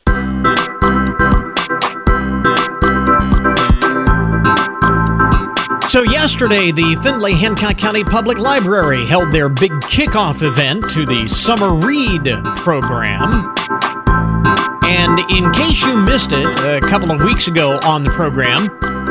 So yesterday, the Findlay-Hancock County Public Library held their big kickoff event to the Summer Read program. And in case you missed it, a couple of weeks ago on the program,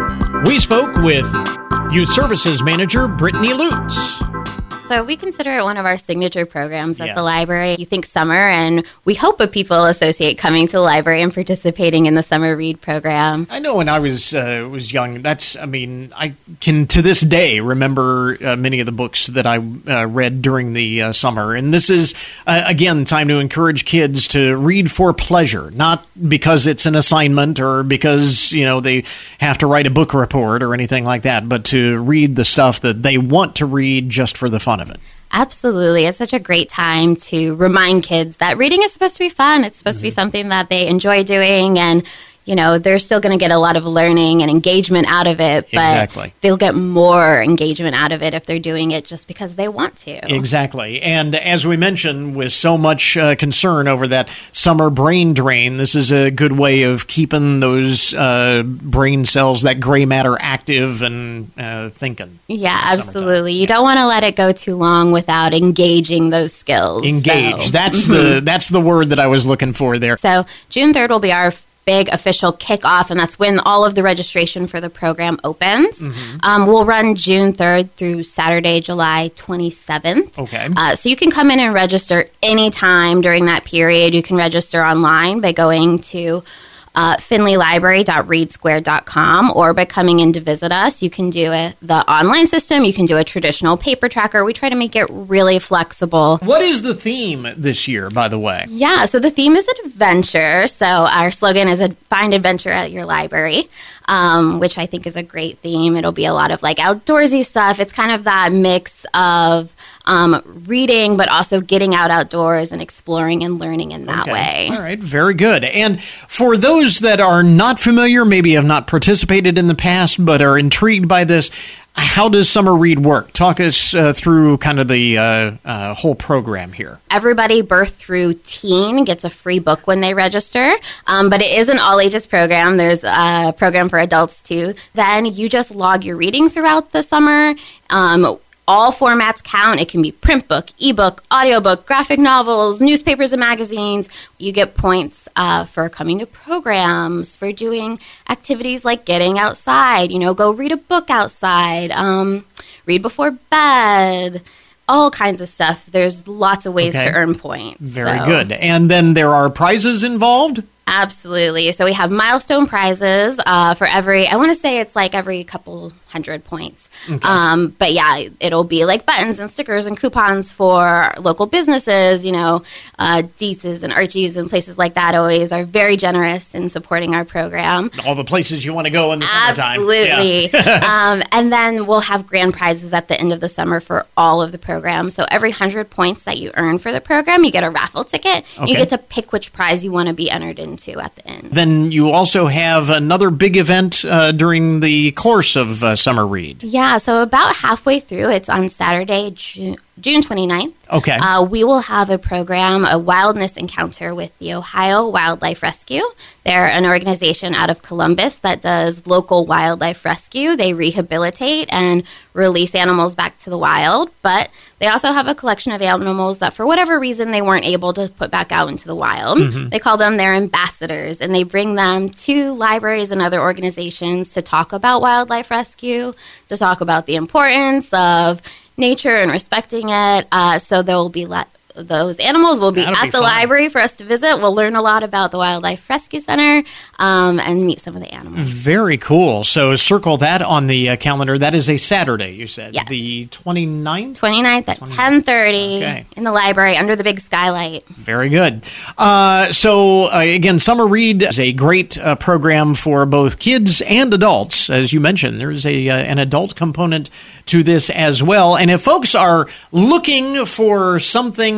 we spoke with Youth Services Manager Brittany Lutz. So we consider it one of our signature programs at Yeah. the library. You think summer, and we hope that people associate coming to the library and participating in the Summer Read program. I know when I was uh, was young, that's, I mean, I can to this day remember uh, many of the books that I uh, read during the uh, summer. And this is, uh, again, time to encourage kids to read for pleasure, not because it's an assignment or because, you know, they have to write a book report or anything like that, but to read the stuff that they want to read just for the fun of it. Absolutely. It's such a great time to remind kids that reading is supposed to be fun. It's supposed mm-hmm. to be something that they enjoy doing, and you know, they're still going to get a lot of learning and engagement out of it, but exactly. they'll get more engagement out of it if they're doing it just because they want to. Exactly. And as we mentioned, with so much uh, concern over that summer brain drain, this is a good way of keeping those uh, brain cells, that gray matter, active and uh, thinking. Yeah, absolutely. You don't want to let it go too long without engaging those skills. Engage. So. That's the that's the word that I was looking for there. So June third will be our big official kickoff, and that's when all of the registration for the program opens. Mm-hmm. Um, we'll run June third through Saturday, July twenty-seventh. Okay. Uh, so you can come in and register anytime during that period. You can register online by going to Uh, finley library dot read square dot com, or by coming in to visit us. You can do it the online system. You can do a traditional paper tracker. We try to make it really flexible. What is the theme this year, by the way? Yeah, so the theme is adventure. So our slogan is find adventure at your library, um, which I think is a great theme. It'll be a lot of like outdoorsy stuff. It's kind of that mix of Um, reading, but also getting out outdoors and exploring and learning in that okay. way. All right, very good. And for those that are not familiar, maybe have not participated in the past, but are intrigued by this, how does Summer Read work? Talk us uh, through kind of the uh, uh, whole program here. Everybody birth through teen gets a free book when they register, um, but it is an all-ages program. There's a program for adults, too. Then you just log your reading throughout the summer. Um, All formats count. It can be print book, ebook, audiobook, graphic novels, newspapers and magazines. You get points uh, for coming to programs, for doing activities like getting outside, you know, go read a book outside, um, read before bed, all kinds of stuff. There's lots of ways okay. to earn points. Very so. good. And then there are prizes involved? Absolutely. So we have milestone prizes uh, for every, I want to say it's like every couple hundred points. Okay. Um, but yeah, it'll be like buttons and stickers and coupons for local businesses, you know, uh, Dietz's and Archie's and places like that always are very generous in supporting our program. All the places you want to go in the summertime. Absolutely. Yeah. um, and then we'll have grand prizes at the end of the summer for all of the programs. So every one hundred points that you earn for the program, you get a raffle ticket. Okay. You get to pick which prize you want to be entered into at the end. Then you also have another big event uh, during the course of uh, Summer Read. Yeah, so about halfway through, it's on Saturday, June, June twenty-ninth. Okay. Uh, we will have a program, a wildness encounter with the Ohio Wildlife Rescue. They're an organization out of Columbus that does local wildlife rescue. They rehabilitate and release animals back to the wild, but they also have a collection of animals that for whatever reason they weren't able to put back out into the wild. Mm-hmm. They call them their ambassadors, and they bring them to libraries and other organizations to talk about wildlife rescue, to talk about the importance of nature and respecting it. Uh, so there will be le- those animals will be That'll at be the fun. library for us to visit. We'll learn a lot about the Wildlife Rescue Center um, and meet some of the animals. Very cool. So circle that on the uh, calendar. That is a Saturday, you said? Yes. The twenty-ninth? twenty-ninth at ten thirty Okay. in the library under the big skylight. Very good. Uh, so, uh, again, Summer Read is a great uh, program for both kids and adults. As you mentioned, there's a uh, an adult component to this as well. And if folks are looking for something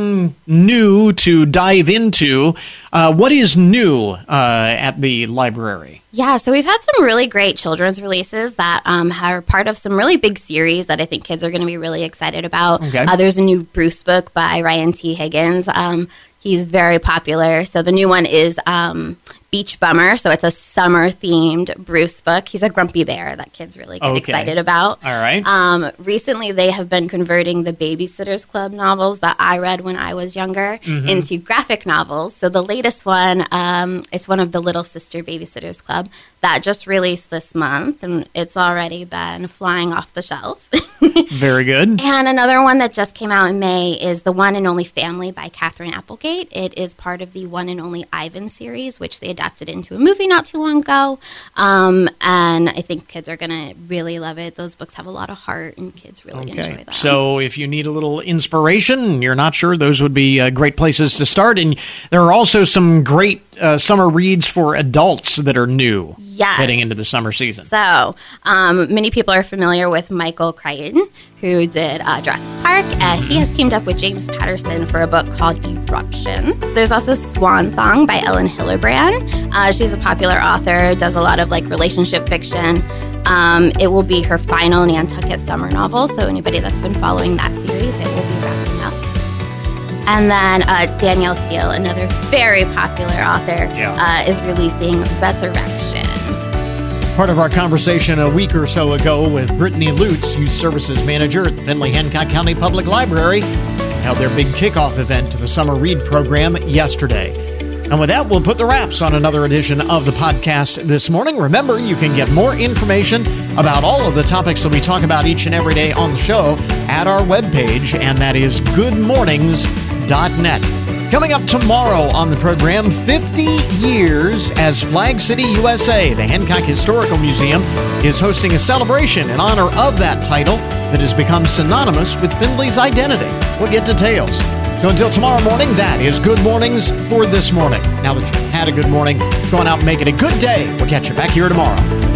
something new to dive into. Uh, what is new uh, at the library? Yeah, so we've had some really great children's releases that um, are part of some really big series that I think kids are going to be really excited about. Okay. Uh, there's a new Bruce book by Ryan T. Higgins. Um, he's very popular. So the new one is um, Beach Bummer. So it's a summer-themed Bruce book. He's a grumpy bear that kids really get Okay. excited about. All right. Um, recently, they have been converting the Babysitter's Club novels that I read when I was younger Mhm. into graphic novels. So the latest one, um, it's one of the Little Sister Babysitter's Club that just released this month, and it's already been flying off the shelf. Very good. And another one that just came out in May is The One and Only Family by Catherine Applegate. It is part of the One and Only Ivan series, which they adapted into a movie not too long ago. Um, and I think kids are going to really love it. Those books have a lot of heart, and kids really enjoy Okay. them. So if you need a little inspiration, you're not sure, those would be uh, great places to start. And there are also some great uh, summer reads for adults that are new Yes. heading into the summer season. So, um, many people are familiar with Michael Crichton, who did uh, Jurassic Park, and he has teamed up with James Patterson for a book called Eruption. There's also Swan Song by Ellen Hillerbrand. Uh, she's a popular author, does a lot of like relationship fiction. Um, it will be her final Nantucket summer novel, so anybody that's been following that series, it will be wrapping up. And then uh, Danielle Steele, another very popular author, Yeah. uh, is releasing Resurrection. Part of our conversation a week or so ago with Brittany Lutz, Youth Services Manager at the Findlay-Hancock County Public Library, held their big kickoff event to the Summer Read program yesterday. And with that, we'll put the wraps on another edition of the podcast this morning. Remember, you can get more information about all of the topics that we talk about each and every day on the show at our webpage, and that is good mornings dot net. Coming up tomorrow on the program, fifty years as Flag City, U S A. The Hancock Historical Museum is hosting a celebration in honor of that title that has become synonymous with Findlay's identity. We'll get details. So until tomorrow morning, that is Good Mornings for this morning. Now that you've had a good morning, go on out and make it a good day. We'll catch you back here tomorrow.